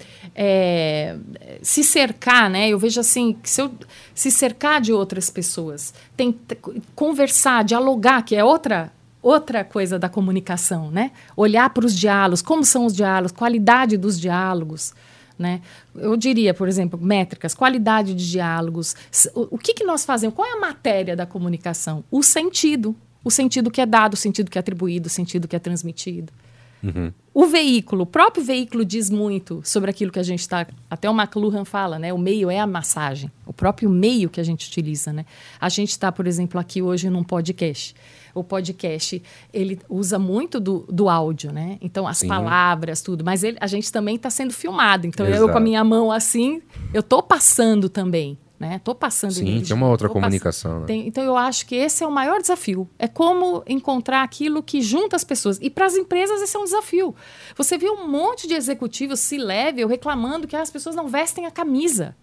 é, se cercar, né? Eu vejo assim, que se eu se cercar de outras pessoas, tem, conversar, dialogar, que é outra... Outra coisa da comunicação, né? Olhar para os diálogos, como são os diálogos, qualidade dos diálogos, né? Eu diria, por exemplo, métricas, qualidade de diálogos. O, o que, que nós fazemos? Qual é a matéria da comunicação? O sentido. O sentido que é dado, o sentido que é atribuído, o sentido que é transmitido. Uhum. O veículo, o próprio veículo diz muito sobre aquilo que a gente está... Até o McLuhan fala, né? O meio é a massagem. O próprio meio que a gente utiliza, né? A gente está, por exemplo, aqui hoje num podcast. O podcast, ele usa muito do, do áudio, né? Então, as Sim. palavras, tudo. Mas ele, a gente também está sendo filmado. Então, Exato. eu com a minha mão assim, eu estou passando também. Né? Tô passando Sim, energia, tem uma outra comunicação. Né? Tem, então, eu acho que esse é o maior desafio. É como encontrar aquilo que junta as pessoas. E para as empresas, esse é um desafio. Você vê um monte de executivos C-level reclamando que as pessoas não vestem a camisa.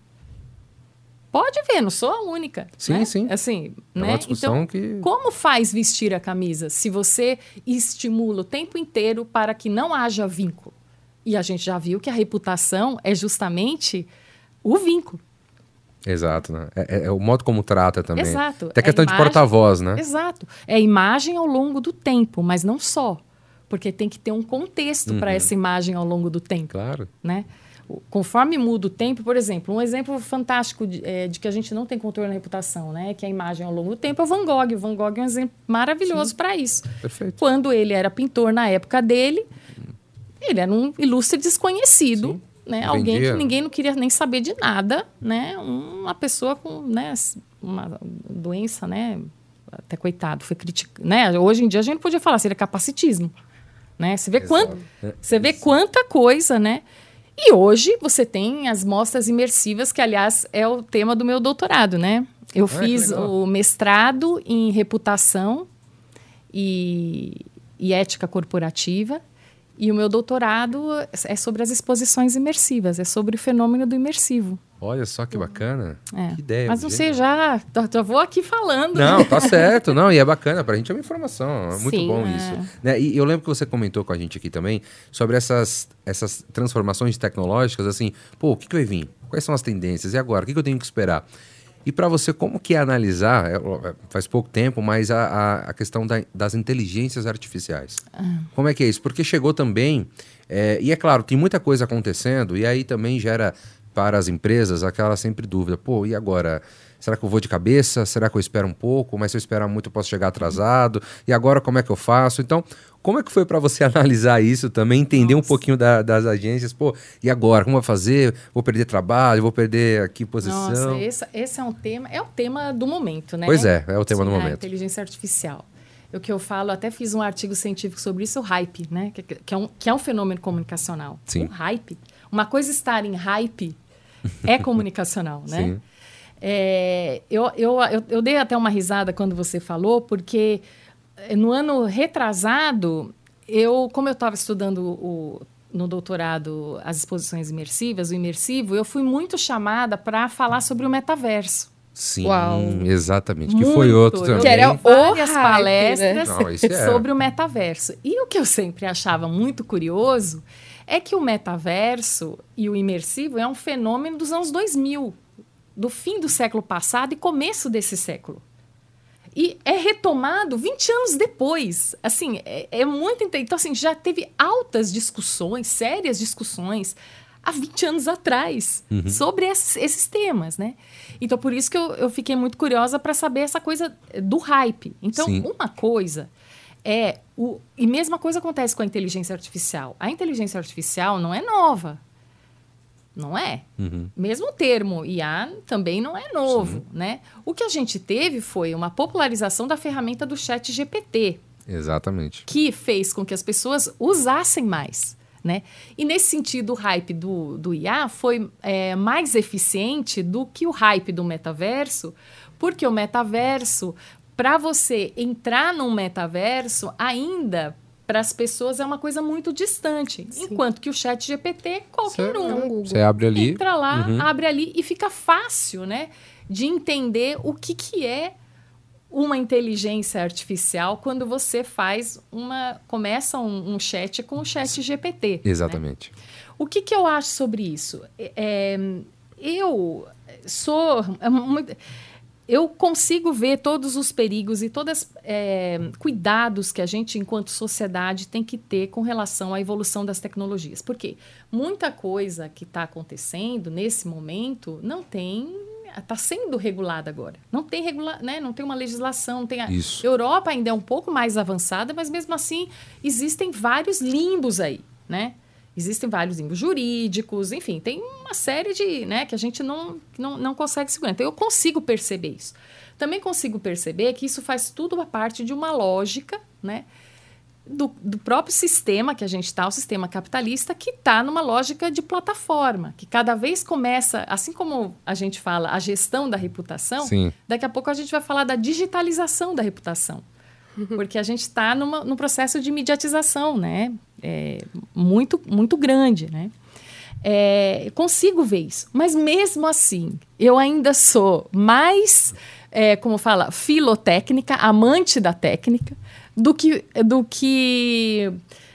Pode ver, não sou a única. Sim, né? sim. Assim, é né? uma discussão então, que... como faz vestir a camisa se você estimula o tempo inteiro para que não haja vínculo? E a gente já viu que a reputação é justamente o vínculo. Exato, né? É, é o modo como trata também. Exato. Até questão é de porta-voz, né? Exato. É imagem ao longo do tempo, mas não só. Porque tem que ter um contexto uhum. para essa imagem ao longo do tempo. Claro. Né? Conforme muda o tempo, por exemplo, um exemplo fantástico de, é, de que a gente não tem controle na reputação, né? Que é a imagem ao longo do tempo, é o Van Gogh. O Van Gogh é um exemplo maravilhoso para isso. Perfeito. Quando ele era pintor na época dele, ele era um ilustre desconhecido. Sim. Né? Alguém que ninguém não queria nem saber de nada, né? Uma pessoa com, né, uma doença, né? Até coitado, foi criticado, né? Hoje em dia a gente podia falar, seria capacitismo, né? Você vê, quant, você vê quanta coisa, né? E hoje você tem as mostras imersivas, que aliás é o tema do meu doutorado, né? Eu ah, fiz o mestrado em reputação e, e ética corporativa. E o meu doutorado é sobre as exposições imersivas, é sobre o fenômeno do imersivo. Olha só que bacana. É. Que ideia. Mas você gente. já, já vou aqui falando. Não, tá certo. Não, e é bacana. Pra gente é uma informação. É muito Sim, bom é. isso. Né? E eu lembro que você comentou com a gente aqui também sobre essas, essas transformações tecnológicas, assim, pô, o que, que vai vir? Quais são as tendências? E agora? O que, que eu tenho que esperar? E para você, como que é analisar, é, faz pouco tempo, mas a, a, a questão da, das inteligências artificiais? Ah. Como é que é isso? Porque chegou também, é, e é claro, tem muita coisa acontecendo, e aí também gera para as empresas aquela sempre dúvida, pô, e agora? Será que eu vou de cabeça? Será que eu espero um pouco? Mas se eu esperar muito eu posso chegar atrasado? E agora como é que eu faço? Então, como é que foi para você analisar isso também, entender Nossa. um pouquinho da, das agências? Pô, e agora? Como eu vou fazer? Vou perder trabalho? Vou perder aqui posição? Nossa, esse, esse é um tema, é o tema do momento, né? Pois é, é o tema Sim, do a momento. inteligência artificial. O que eu falo, até fiz um artigo científico sobre isso, o hype, né? Que, que, é, um, que é um fenômeno comunicacional. Sim. Um hype. Uma coisa estar em hype é comunicacional, né? Sim. É, eu, eu, eu, eu dei até uma risada quando você falou, porque no ano retrasado, eu, como eu estava estudando o, no doutorado as exposições imersivas, o imersivo, eu fui muito chamada para falar sobre o metaverso. Sim, Uau. exatamente. Muito, que foi outro também. Que era várias hype, palestras né? Não, sobre o metaverso. E o que eu sempre achava muito curioso é que o metaverso e o imersivo é um fenômeno dos anos dois mil, do fim do século passado e começo desse século. E é retomado vinte anos depois. Assim, é, é muito... Então, assim, já teve altas discussões, sérias discussões, há vinte anos atrás, uhum. sobre esses, esses temas, né? Então, por isso que eu, eu fiquei muito curiosa para saber essa coisa do hype. Então, Sim. uma coisa é... O, e mesma coisa acontece com a inteligência artificial. A inteligência artificial não é nova. Não é? Uhum. Mesmo o termo I A também não é novo, Sim. né? O que a gente teve foi uma popularização da ferramenta do chat G P T. Exatamente. Que fez com que as pessoas usassem mais, né? E nesse sentido, o hype do, do I A foi é, mais eficiente do que o hype do metaverso, porque o metaverso, para você entrar num metaverso, ainda... para as pessoas é uma coisa muito distante. Sim. Enquanto que o chat G P T, qualquer um. Você abre ali. Entra lá, uhum. abre ali e fica fácil, né, de entender o que, que é uma inteligência artificial quando você faz uma... Começa um, um chat com o chat G P T. Exatamente. Né? O que, que eu acho sobre isso? É, eu sou... É muito, eu consigo ver todos os perigos e todos os é, cuidados que a gente, enquanto sociedade, tem que ter com relação à evolução das tecnologias. Por quê? Muita coisa que está acontecendo nesse momento não tem... Está sendo regulada agora. Não tem, regula, né? Não tem uma legislação. Não tem a Isso. Europa ainda é um pouco mais avançada, mas mesmo assim existem vários limbos aí, né? Existem vários limbos jurídicos, enfim, tem uma série de, né, que a gente não, não, não consegue segurar. Então, eu consigo perceber isso. Também consigo perceber que isso faz tudo a parte de uma lógica, né, do, do próprio sistema que a gente está, o sistema capitalista, que está numa lógica de plataforma, que cada vez começa, assim como a gente fala a gestão da reputação, Sim. daqui a pouco a gente vai falar da digitalização da reputação. Porque a gente está num processo de mediatização, né? É, muito, muito grande, né? É, consigo ver isso. Mas mesmo assim, eu ainda sou mais, é, como fala, filotécnica, amante da técnica, do que, do que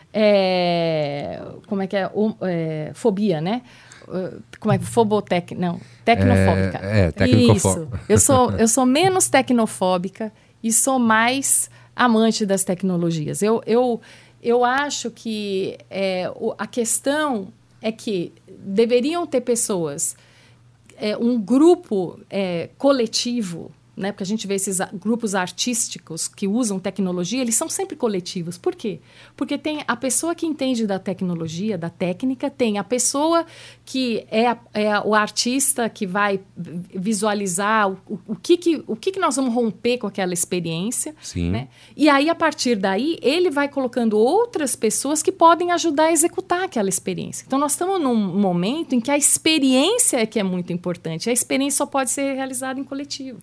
é, como é que é? O, é fobia, né? Como é que fobotec, não, tecnofóbica. É, é tecnofóbica. Isso. Eu sou, eu sou menos tecnofóbica e sou mais amante das tecnologias. Eu, eu, eu acho que é, o, a questão é que deveriam ter pessoas, é, um grupo é, coletivo, né? Porque a gente vê esses grupos artísticos que usam tecnologia, eles são sempre coletivos. Por quê? Porque tem a pessoa que entende da tecnologia, da técnica, tem a pessoa que é, a, é o artista que vai visualizar o, o, o, que, que, o que, que nós vamos romper com aquela experiência. Sim. Né? E aí, a partir daí, ele vai colocando outras pessoas que podem ajudar a executar aquela experiência. Então, nós estamos num momento em que a experiência é que é muito importante. A experiência só pode ser realizada em coletivo.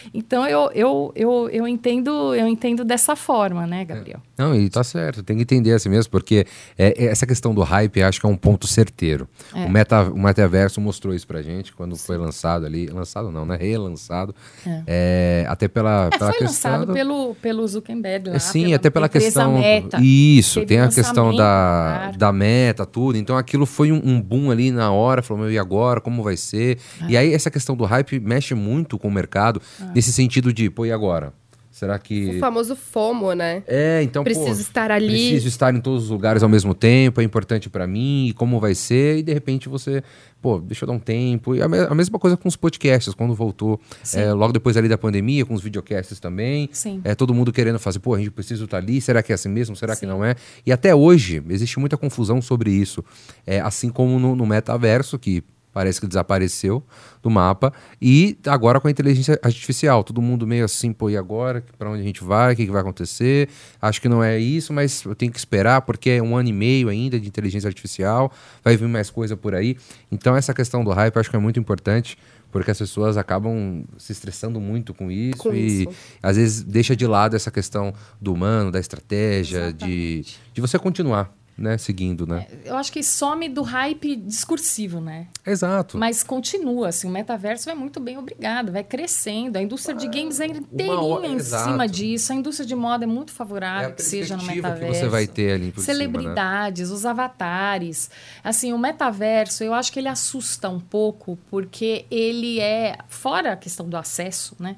Então, eu, eu, eu, eu, entendo, eu entendo dessa forma, né, Gabriel? É. Não, e tá certo, tem que entender assim mesmo, porque é, é, essa questão do hype, acho que é um ponto certeiro. É. O, meta, o metaverso mostrou isso pra gente quando Sim. foi lançado ali, lançado não, né, relançado, é. É, até pela, é, pela foi questão... lançado do... pelo, pelo Zuckerberg lá, Sim, pela até pela questão... Meta. Isso, Teve tem a questão da, claro. da meta, tudo, então aquilo foi um, um boom ali na hora, falou, meu, e agora, como vai ser? É. E aí essa questão do hype mexe muito com o mercado, é. nesse sentido de, pô, e agora? Será que... O famoso FOMO, né? É, então, Preciso pô, estar ali. Preciso estar em todos os lugares ao mesmo tempo, é importante pra mim, e como vai ser, e de repente você, pô, deixa eu dar um tempo. E a, me- a mesma coisa com os podcasts, quando voltou, é, logo depois ali da pandemia, com os videocasts também. Sim. É, todo mundo querendo fazer, pô, a gente precisa estar ali, será que é assim mesmo, será Sim. que não é? E até hoje, existe muita confusão sobre isso. É, assim como no, no metaverso, que parece que desapareceu do mapa. E agora com a inteligência artificial. Todo mundo meio assim, pô, e agora? Para onde a gente vai? O que, que vai acontecer? Acho que não é isso, mas eu tenho que esperar, porque é um ano e meio ainda de inteligência artificial. Vai vir mais coisa por aí. Então essa questão do hype eu acho que é muito importante, porque as pessoas acabam se estressando muito com isso. Com e isso. às vezes deixa de lado essa questão do humano, da estratégia, de, de você continuar. Né, seguindo, né? É, eu acho que some do hype discursivo, né? Exato. Mas continua, assim, o metaverso vai muito bem, obrigado, vai crescendo. A indústria de games é inteirinha hora, em exato. cima disso. A indústria de moda é muito favorável é que seja no metaverso. Que você vai ter ali por Celebridades, cima, né? Os avatares. Assim, o metaverso, eu acho que ele assusta um pouco, porque ele é, fora a questão do acesso, né?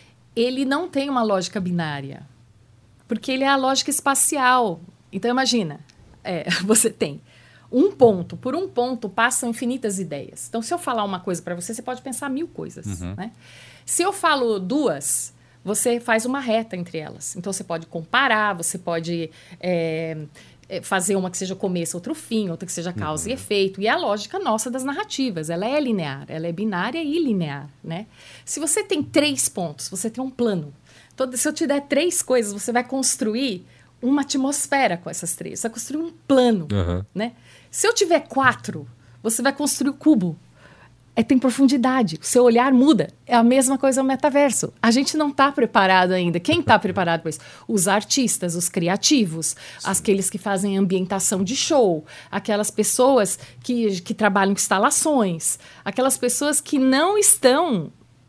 Ele não tem uma lógica binária. Porque ele é a lógica espacial. Então, imagina... É, você tem um ponto, por um ponto passam infinitas ideias. Então, se eu falar uma coisa para você, você pode pensar mil coisas. Uhum. Né? Se eu falo duas, você faz uma reta entre elas. Então, você pode comparar, você pode é, fazer uma que seja começo, outro fim, outra que seja causa uhum. e efeito. E é a lógica nossa das narrativas. Ela é linear, ela é binária e linear. Né? Se você tem três pontos, você tem um plano. Todo, se eu te der três coisas, você vai construir uma atmosfera com essas três. Você vai construir um plano, uhum. né? Se eu tiver quatro, você vai construir o cubo. É, tem profundidade. O seu olhar muda. É a mesma coisa no metaverso. A gente não está preparado ainda. Quem está preparado para isso? Os artistas, os criativos, Sim. aqueles que fazem ambientação de show, aquelas pessoas que, que trabalham em instalações, aquelas pessoas que não estão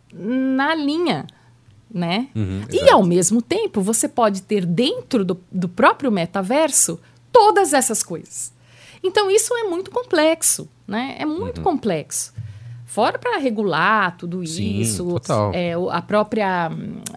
na linha, né? Uhum, e, ao mesmo tempo, você pode ter dentro do, do próprio metaverso todas essas coisas. Então, isso é muito complexo, né? É muito uhum. complexo. Fora para regular tudo Sim, isso, total. É, a própria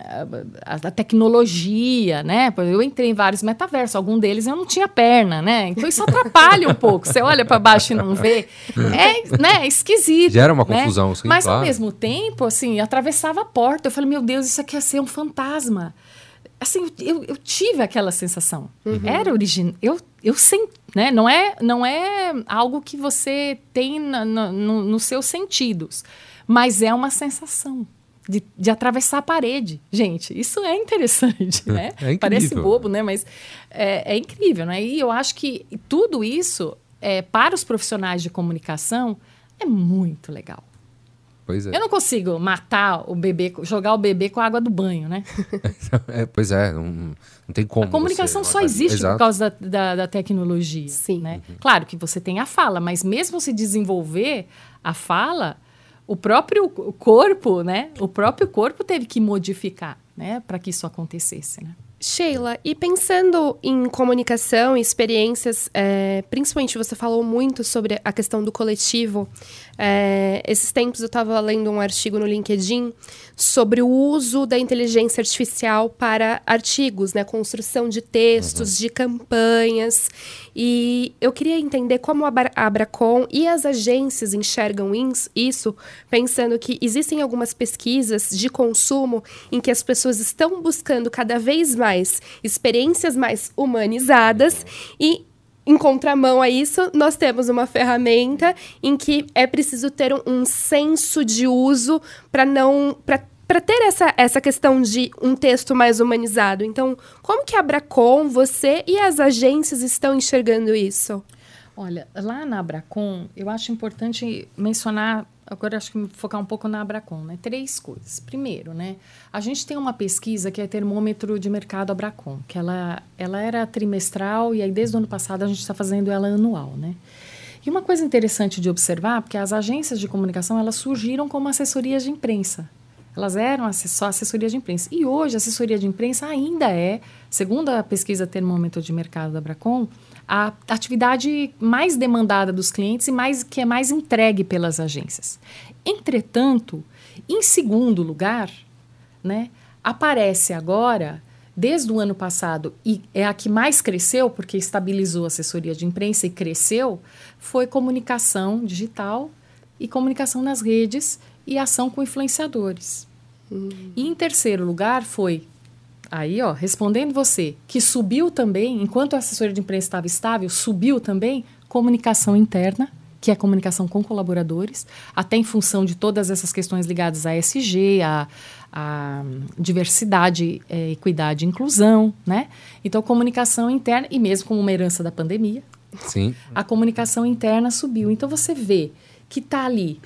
a, a tecnologia, né? Eu entrei em vários metaversos, algum deles eu não tinha perna, né? Então isso atrapalha um pouco. Você olha para baixo e não vê. É, né? É esquisito. Gera uma né? confusão, sim, Mas claro. Ao mesmo tempo, assim, atravessava a porta. Eu falei, meu Deus, isso aqui ia ser um fantasma. Assim, eu, eu tive aquela sensação. Uhum. Era original. Eu, eu senti, né? Não é, não é algo que você tem na, na, no, nos seus sentidos, mas é uma sensação de, de atravessar a parede. Gente, isso é interessante, né? É Parece bobo, né? Mas é, é incrível, né? E eu acho que tudo isso, é, para os profissionais de comunicação, é muito legal. Pois é. Eu não consigo matar o bebê, jogar o bebê com a água do banho, né? é, pois é, não, não tem como. A comunicação você só existe Exato. por causa da, da, da tecnologia. Sim. Né? Uhum. Claro que você tem a fala, mas mesmo se desenvolver a fala, o próprio corpo, né? O próprio corpo teve que modificar, né? Para que isso acontecesse, né? Sheila, e pensando em comunicação e experiências, é, principalmente você falou muito sobre a questão do coletivo. É, esses tempos eu estava lendo um artigo no LinkedIn sobre o uso da inteligência artificial para artigos, né? Construção de textos, uhum. de campanhas. E eu queria entender como a Abracon e as agências enxergam isso, pensando que existem algumas pesquisas de consumo em que as pessoas estão buscando cada vez mais experiências mais humanizadas e, em contramão a isso, nós temos uma ferramenta em que é preciso ter um, um senso de uso para não... Pra, para ter essa, essa questão de um texto mais humanizado. Então, como que a Abracon, você e as agências estão enxergando isso? Olha, lá na Abracon, eu acho importante mencionar agora acho que me focar um pouco na Abracon, né? Três coisas. Primeiro, né? A gente tem uma pesquisa que é termômetro de mercado Abracon, que ela, ela era trimestral e aí desde o ano passado a gente está fazendo ela anual, né? E uma coisa interessante de observar, porque as agências de comunicação, elas surgiram como assessorias de imprensa. Elas eram só assessoria de imprensa. E hoje, a assessoria de imprensa ainda é, segundo a pesquisa Termômetro de Mercado da Abracon, a atividade mais demandada dos clientes e mais, que é mais entregue pelas agências. Entretanto, em segundo lugar, né, aparece agora, desde o ano passado, e é a que mais cresceu, porque estabilizou a assessoria de imprensa e cresceu, foi comunicação digital e comunicação nas redes e ação com influenciadores. Hum. E em terceiro lugar foi, aí ó, respondendo você, que subiu também, enquanto a assessoria de imprensa estava estável, subiu também comunicação interna, que é comunicação com colaboradores, até em função de todas essas questões ligadas à E S G, à, à diversidade, é, equidade e inclusão, né? Então, comunicação interna, e mesmo como uma herança da pandemia, sim, a comunicação interna subiu. Então, você vê que está ali,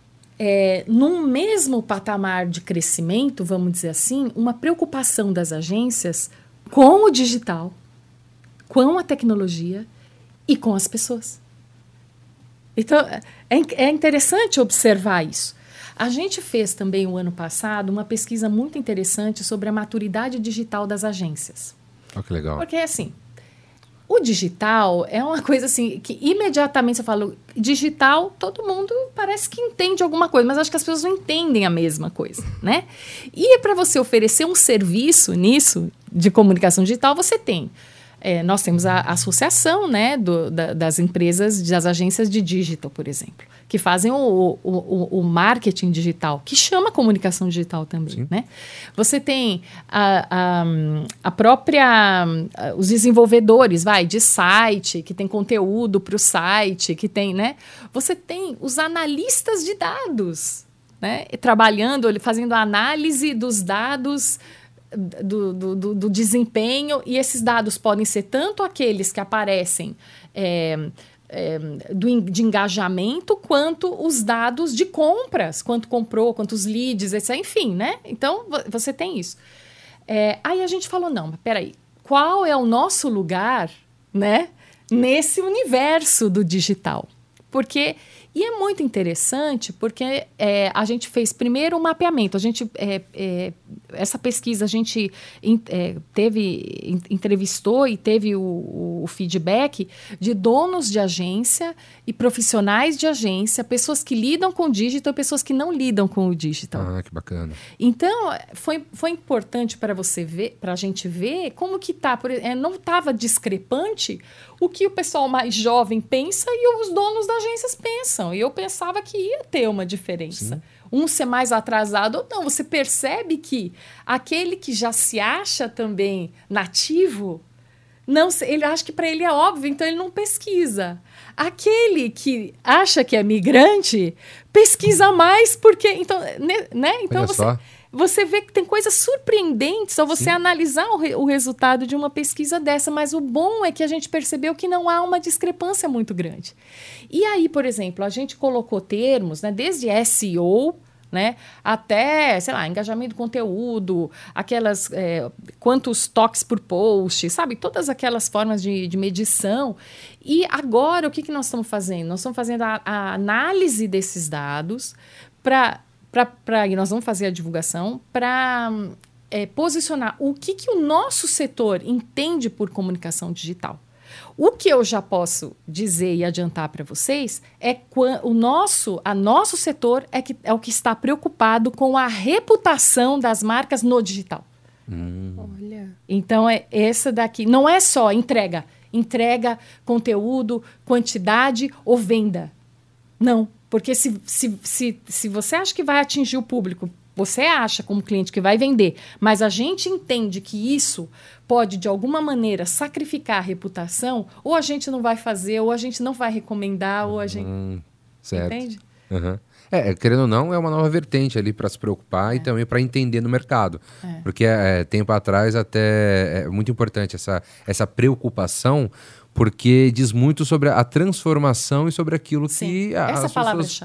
é, num mesmo patamar de crescimento, vamos dizer assim, uma preocupação das agências com o digital, com a tecnologia e com as pessoas. Então, é, é interessante observar isso. A gente fez também, o ano passado, uma pesquisa muito interessante sobre a maturidade digital das agências. Oh, que legal. Porque, assim, o digital é uma coisa assim, que imediatamente você fala, digital, todo mundo parece que entende alguma coisa, mas acho que as pessoas não entendem a mesma coisa, né? E para você oferecer um serviço nisso, de comunicação digital, você tem... É, nós temos a, a associação, né, do, da, das empresas, das agências de digital, por exemplo, que fazem o, o, o, o marketing digital, que chama comunicação digital também. Sim. Né? Você tem a, a, a própria, os desenvolvedores, vai, de site, que tem conteúdo para o site, que tem, né? Você tem os analistas de dados, né, trabalhando, fazendo a análise dos dados. Do, do, do, do desempenho, e esses dados podem ser tanto aqueles que aparecem é, é, do, de engajamento, quanto os dados de compras, quanto comprou, quantos leads, etcétera. Enfim, né? Então, você tem isso. É, aí a gente falou, não, peraí, qual é o nosso lugar, né, nesse universo do digital? Porque... E é muito interessante porque é, a gente fez primeiro um mapeamento. A gente, é, é, essa pesquisa a gente é, teve, entrevistou e teve o, o feedback de donos de agência e profissionais de agência, pessoas que lidam com o digital e pessoas que não lidam com o digital. Ah, que bacana. Então, foi, foi importante para você ver, para a gente ver como que tá, por, é, não estava discrepante o que o pessoal mais jovem pensa e os donos das agências pensam. E eu pensava que ia ter uma diferença. Sim. Um ser mais atrasado ou não. Você percebe que aquele que já se acha também nativo, não, ele acha que para ele é óbvio, então ele não pesquisa. Aquele que acha que é migrante, pesquisa mais, porque... Então, né? Então você... Só. Você vê que tem coisas surpreendentes ao você Sim. analisar o, re, o resultado de uma pesquisa dessa, mas o bom é que a gente percebeu que não há uma discrepância muito grande. E aí, por exemplo, a gente colocou termos, né, desde S E O, né, até, sei lá, engajamento do conteúdo, aquelas, é, quantos toques por post, sabe? Todas aquelas formas de, de medição. E agora, o que, que nós estamos fazendo? Nós estamos fazendo a, a análise desses dados para... Pra, pra, e nós vamos fazer a divulgação para é, posicionar o que, que o nosso setor entende por comunicação digital. O que eu já posso dizer e adiantar para vocês é que o nosso, a nosso setor é, que, é o que está preocupado com a reputação das marcas no digital. Hum. Olha. Então, é essa daqui. Não é só entrega. Entrega, conteúdo, quantidade ou venda. Não. Porque se, se, se, se você acha que vai atingir o público, você acha como cliente que vai vender, mas a gente entende que isso pode, de alguma maneira, sacrificar a reputação, ou a gente não vai fazer, ou a gente não vai recomendar, ou a gente... Hum, certo. Entende? Uhum. É, querendo ou não, é uma nova vertente ali para se preocupar é. e também para entender no mercado. É. Porque é, tempo atrás até é muito importante essa, essa preocupação, porque diz muito sobre a transformação e sobre aquilo Sim, que... A, essa as palavra-chave.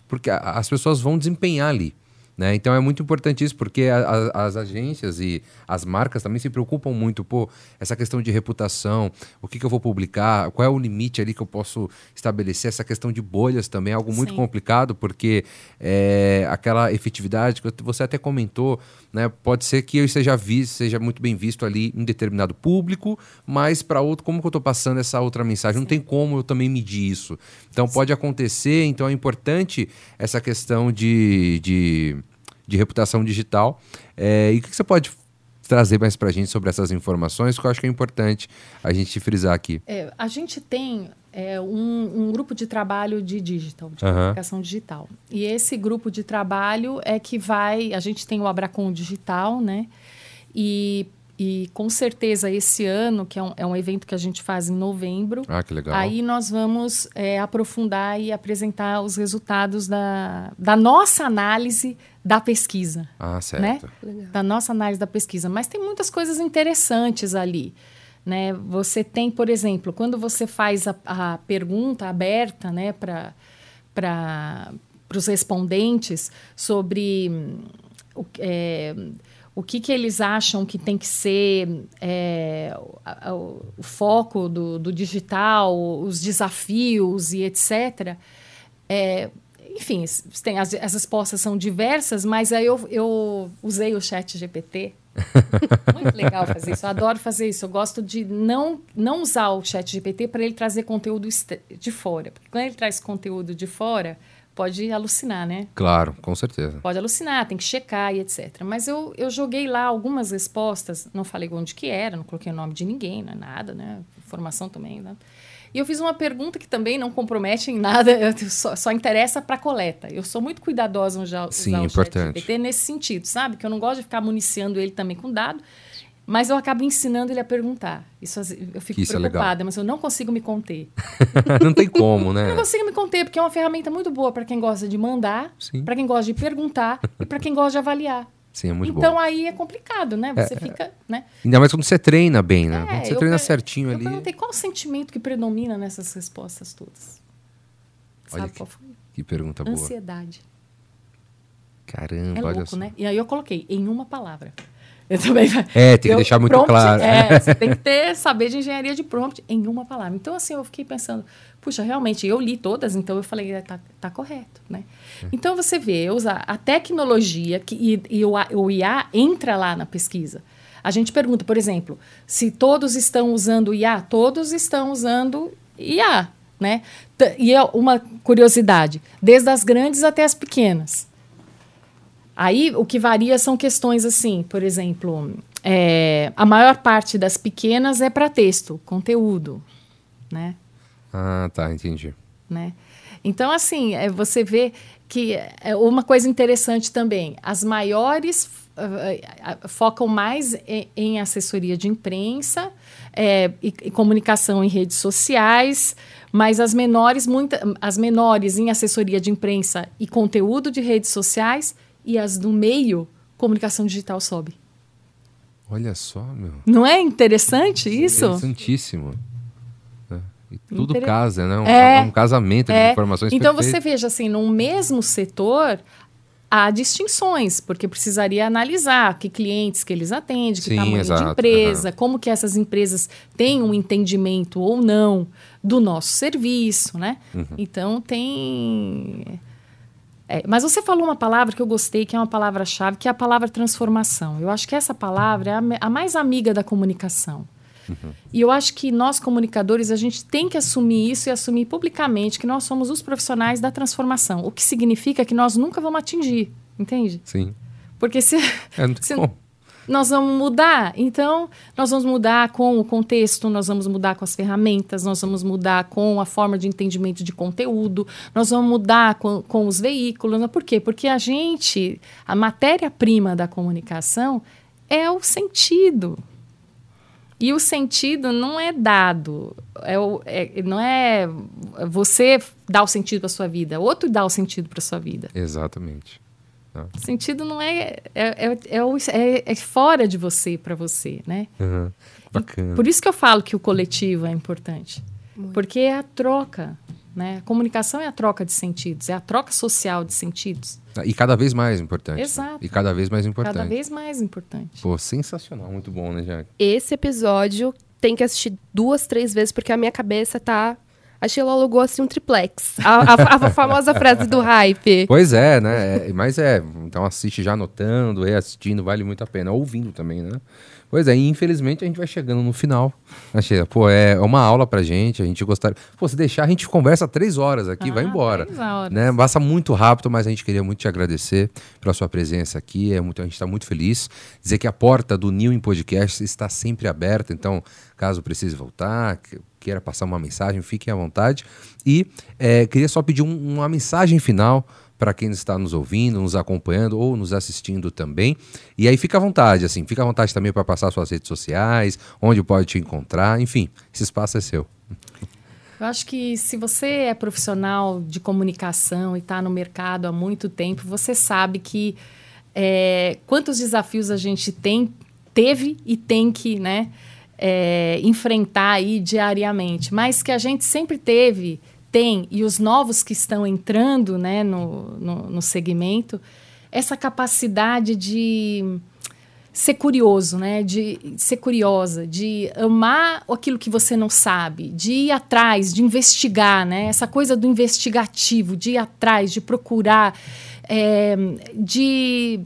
porque a, as pessoas vão desempenhar ali. Né? Então é muito importante isso, porque a, a, as agências e as marcas também se preocupam muito, pô, essa questão de reputação, o que, que eu vou publicar, qual é o limite ali que eu posso estabelecer, essa questão de bolhas também é algo muito Sim. complicado, porque é, aquela efetividade que você até comentou, né, pode ser que eu esteja visto, seja muito bem visto ali em determinado público, mas para outro, como que eu estou passando essa outra mensagem? Sim. Não tem como eu também medir isso. Então Sim. pode acontecer, então é importante essa questão de... de de reputação digital. É, e o que você pode trazer mais para a gente sobre essas informações, que eu acho que é importante a gente frisar aqui? É, a gente tem é, um, um grupo de trabalho de digital, de uhum. comunicação digital. E esse grupo de trabalho é que vai... A gente tem o Abracon Digital, né? E... E, com certeza, esse ano, que é um, é um evento que a gente faz em novembro... Ah, que legal. Aí nós vamos é, aprofundar e apresentar os resultados da, da nossa análise da pesquisa. Ah, certo. Né? Da nossa análise da pesquisa. Mas tem muitas coisas interessantes ali. Né? Você tem, por exemplo, quando você faz a, a pergunta aberta, né, para para os respondentes sobre... o é, O que, que eles acham que tem que ser é, o, o foco do, do digital, os desafios e etcétera. É, enfim, tem, as, as respostas são diversas, mas aí eu, eu usei o chat G P T. Muito legal fazer isso, eu adoro fazer isso. Eu gosto de não, não usar o chat G P T para ele trazer conteúdo de fora. Porque quando ele traz conteúdo de fora... Pode alucinar, né? Claro, com certeza. Pode alucinar, tem que checar e etcétera. Mas eu, eu joguei lá algumas respostas, não falei onde que era, não coloquei o nome de ninguém, não é nada, né? Informação também, né? E eu fiz uma pergunta que também não compromete em nada, só, só interessa para coleta. Eu sou muito cuidadosa em usar, Sim, usar o importante. chat G P T nesse sentido, sabe? Que eu não gosto de ficar municiando ele também com dado, mas eu acabo ensinando ele a perguntar. Isso eu fico Isso preocupada, é mas eu não consigo me conter. Não tem como, né? Eu não consigo me conter, porque é uma ferramenta muito boa para quem gosta de mandar, para quem gosta de perguntar e para quem gosta de avaliar. Sim, é muito então, bom. aí é complicado, né? Você é, fica... Né? Ainda mais quando você treina bem, né? É, quando você treina eu, certinho eu ali... Eu perguntei qual o sentimento que predomina nessas respostas todas. Olha Sabe que, qual foi? Que pergunta boa. Ansiedade. Caramba, é olha louco, só. Né? E aí eu coloquei em uma palavra. Eu também... É, tem que eu, deixar muito prompt, claro. É, você tem que ter, saber de engenharia de prompt em uma palavra. Então, assim, eu fiquei pensando, puxa, realmente, eu li todas, então eu falei, tá, tá correto, né? É. Então, você vê, usar a tecnologia que, e, e o, o I A entra lá na pesquisa. A gente pergunta, por exemplo, se todos estão usando I A, todos estão usando I A, né? E é uma curiosidade, desde as grandes até as pequenas. Aí, o que varia são questões assim, por exemplo, é, a maior parte das pequenas é para texto, conteúdo, né? Ah, tá, entendi. Né? Então, assim, é, você vê que é uma coisa interessante também, as maiores uh, uh, focam mais em, em assessoria de imprensa é, e, e comunicação em redes sociais, mas as menores, muita, as menores em assessoria de imprensa e conteúdo de redes sociais... E as do meio, comunicação digital sobe. Olha só, meu. Não é interessante isso? Interessantíssimo. É. E tudo Inter... casa, né? Um, é, um casamento é. de informações Então, perfeito. Você veja, assim, no mesmo setor, há distinções, porque precisaria analisar que clientes que eles atendem, que Sim, tamanho exato. de empresa, Uhum. como que essas empresas têm um entendimento ou não do nosso serviço, né? Uhum. Então, tem... É, mas você falou uma palavra que eu gostei, que é uma palavra-chave, que é a palavra transformação. Eu acho que essa palavra é a, a mais amiga da comunicação. Uhum. E eu acho que nós, comunicadores, a gente tem que assumir isso e assumir publicamente que nós somos os profissionais da transformação. O que significa que nós nunca vamos atingir, entende? Sim. Porque se... É, não tem se como. Nós vamos mudar, então nós vamos mudar com o contexto, nós vamos mudar com as ferramentas, nós vamos mudar com a forma de entendimento de conteúdo, nós vamos mudar com, com os veículos. Por quê? Porque a gente, a matéria-prima da comunicação é o sentido. E o sentido não é dado, é o, é, não é você dar o sentido para a sua vida, outro dá o sentido para a sua vida. Exatamente. O sentido não é... É, é, é, é fora de você, para você, né? Uhum. Bacana. E por isso que eu falo que o coletivo é importante. Muito. Porque é a troca, né? A comunicação é a troca de sentidos, é a troca social de sentidos. E cada vez mais importante. Exato. Né? E cada vez mais importante. Cada vez mais importante. Pô, sensacional, muito bom, né, Jaque? Esse episódio tem que assistir duas, três vezes, porque a minha cabeça tá... A Sheila alugou assim um triplex. A, a, a famosa frase do hype. Pois é, né? É, mas é, então assiste já anotando, reassistindo, vale muito a pena. Ouvindo também, né? Pois é, e infelizmente a gente vai chegando no final. Achei, pô, é uma aula pra gente, a gente gostaria... Pô, se deixar, a gente conversa três horas aqui, ah, vai embora. Três horas. Né? Passa muito rápido, mas a gente queria muito te agradecer pela sua presença aqui, é muito, a gente está muito feliz. Dizer que a porta do New em Podcast está sempre aberta, então, caso precise voltar, queira passar uma mensagem, fiquem à vontade. E é, queria só pedir um, uma mensagem final para quem está nos ouvindo, nos acompanhando ou nos assistindo também. E aí fica à vontade, assim, fica à vontade também para passar suas redes sociais, onde pode te encontrar, enfim, esse espaço é seu. Eu acho que se você é profissional de comunicação e está no mercado há muito tempo, você sabe que é, quantos desafios a gente tem, teve e tem que, né, é, enfrentar aí diariamente, mas que a gente sempre teve... tem, e os novos que estão entrando, né, no, no, no segmento, essa capacidade de ser curioso, né, de ser curiosa, de amar aquilo que você não sabe, de ir atrás, de investigar, né, essa coisa do investigativo, de ir atrás, de procurar, é, de...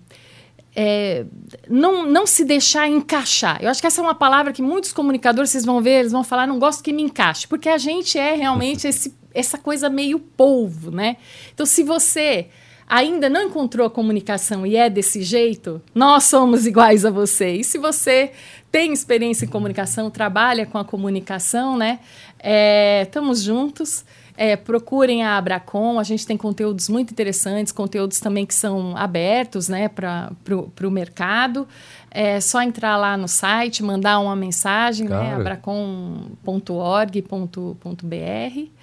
É, não, não se deixar encaixar. Eu acho que essa é uma palavra que muitos comunicadores, vocês vão ver, eles vão falar, não gosto que me encaixe, porque a gente é realmente esse, essa coisa meio polvo, né? Então, se você ainda não encontrou a comunicação e é desse jeito, nós somos iguais a você. E se você tem experiência em comunicação, trabalha com a comunicação, né? É, estamos juntos. É, procurem a Abracon, a gente tem conteúdos muito interessantes, conteúdos também que são abertos, né, para o mercado. É só entrar lá no site, mandar uma mensagem, né, abracon ponto org ponto b r,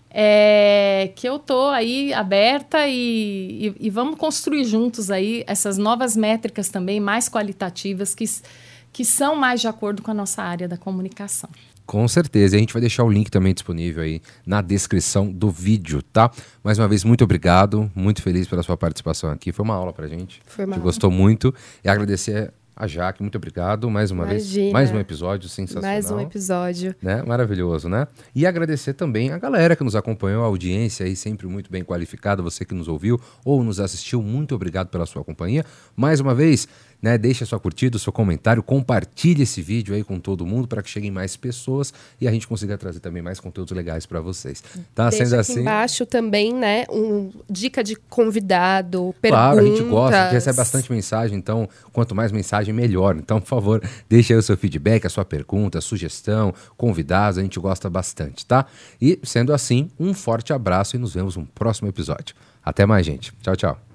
é, que eu estou aí aberta e, e, e vamos construir juntos aí essas novas métricas também mais qualitativas que, que são mais de acordo com a nossa área da comunicação. Com certeza, e a gente vai deixar o link também disponível aí na descrição do vídeo, tá? Mais uma vez, muito obrigado, muito feliz pela sua participação aqui, foi uma aula pra gente, foi uma a gente aula. Gostou muito, e agradecer a Jaque, muito obrigado, mais uma Imagina. vez, mais um episódio sensacional. Mais um episódio. Né? Maravilhoso, né? E agradecer também a galera que nos acompanhou, a audiência aí sempre muito bem qualificada, você que nos ouviu ou nos assistiu, muito obrigado pela sua companhia. Mais uma vez, né, deixe a sua curtida, o seu comentário, compartilhe esse vídeo aí com todo mundo para que cheguem mais pessoas e a gente consiga trazer também mais conteúdos legais para vocês. Tá Deixa sendo aqui assim. embaixo também, né, um dica de convidado, perguntas. Claro, a gente gosta, a gente recebe bastante mensagem, então quanto mais mensagem, melhor. Então, por favor, deixe aí o seu feedback, a sua pergunta, a sugestão, convidados, a gente gosta bastante, tá? E sendo assim, um forte abraço e nos vemos no próximo episódio. Até mais, gente. Tchau, tchau.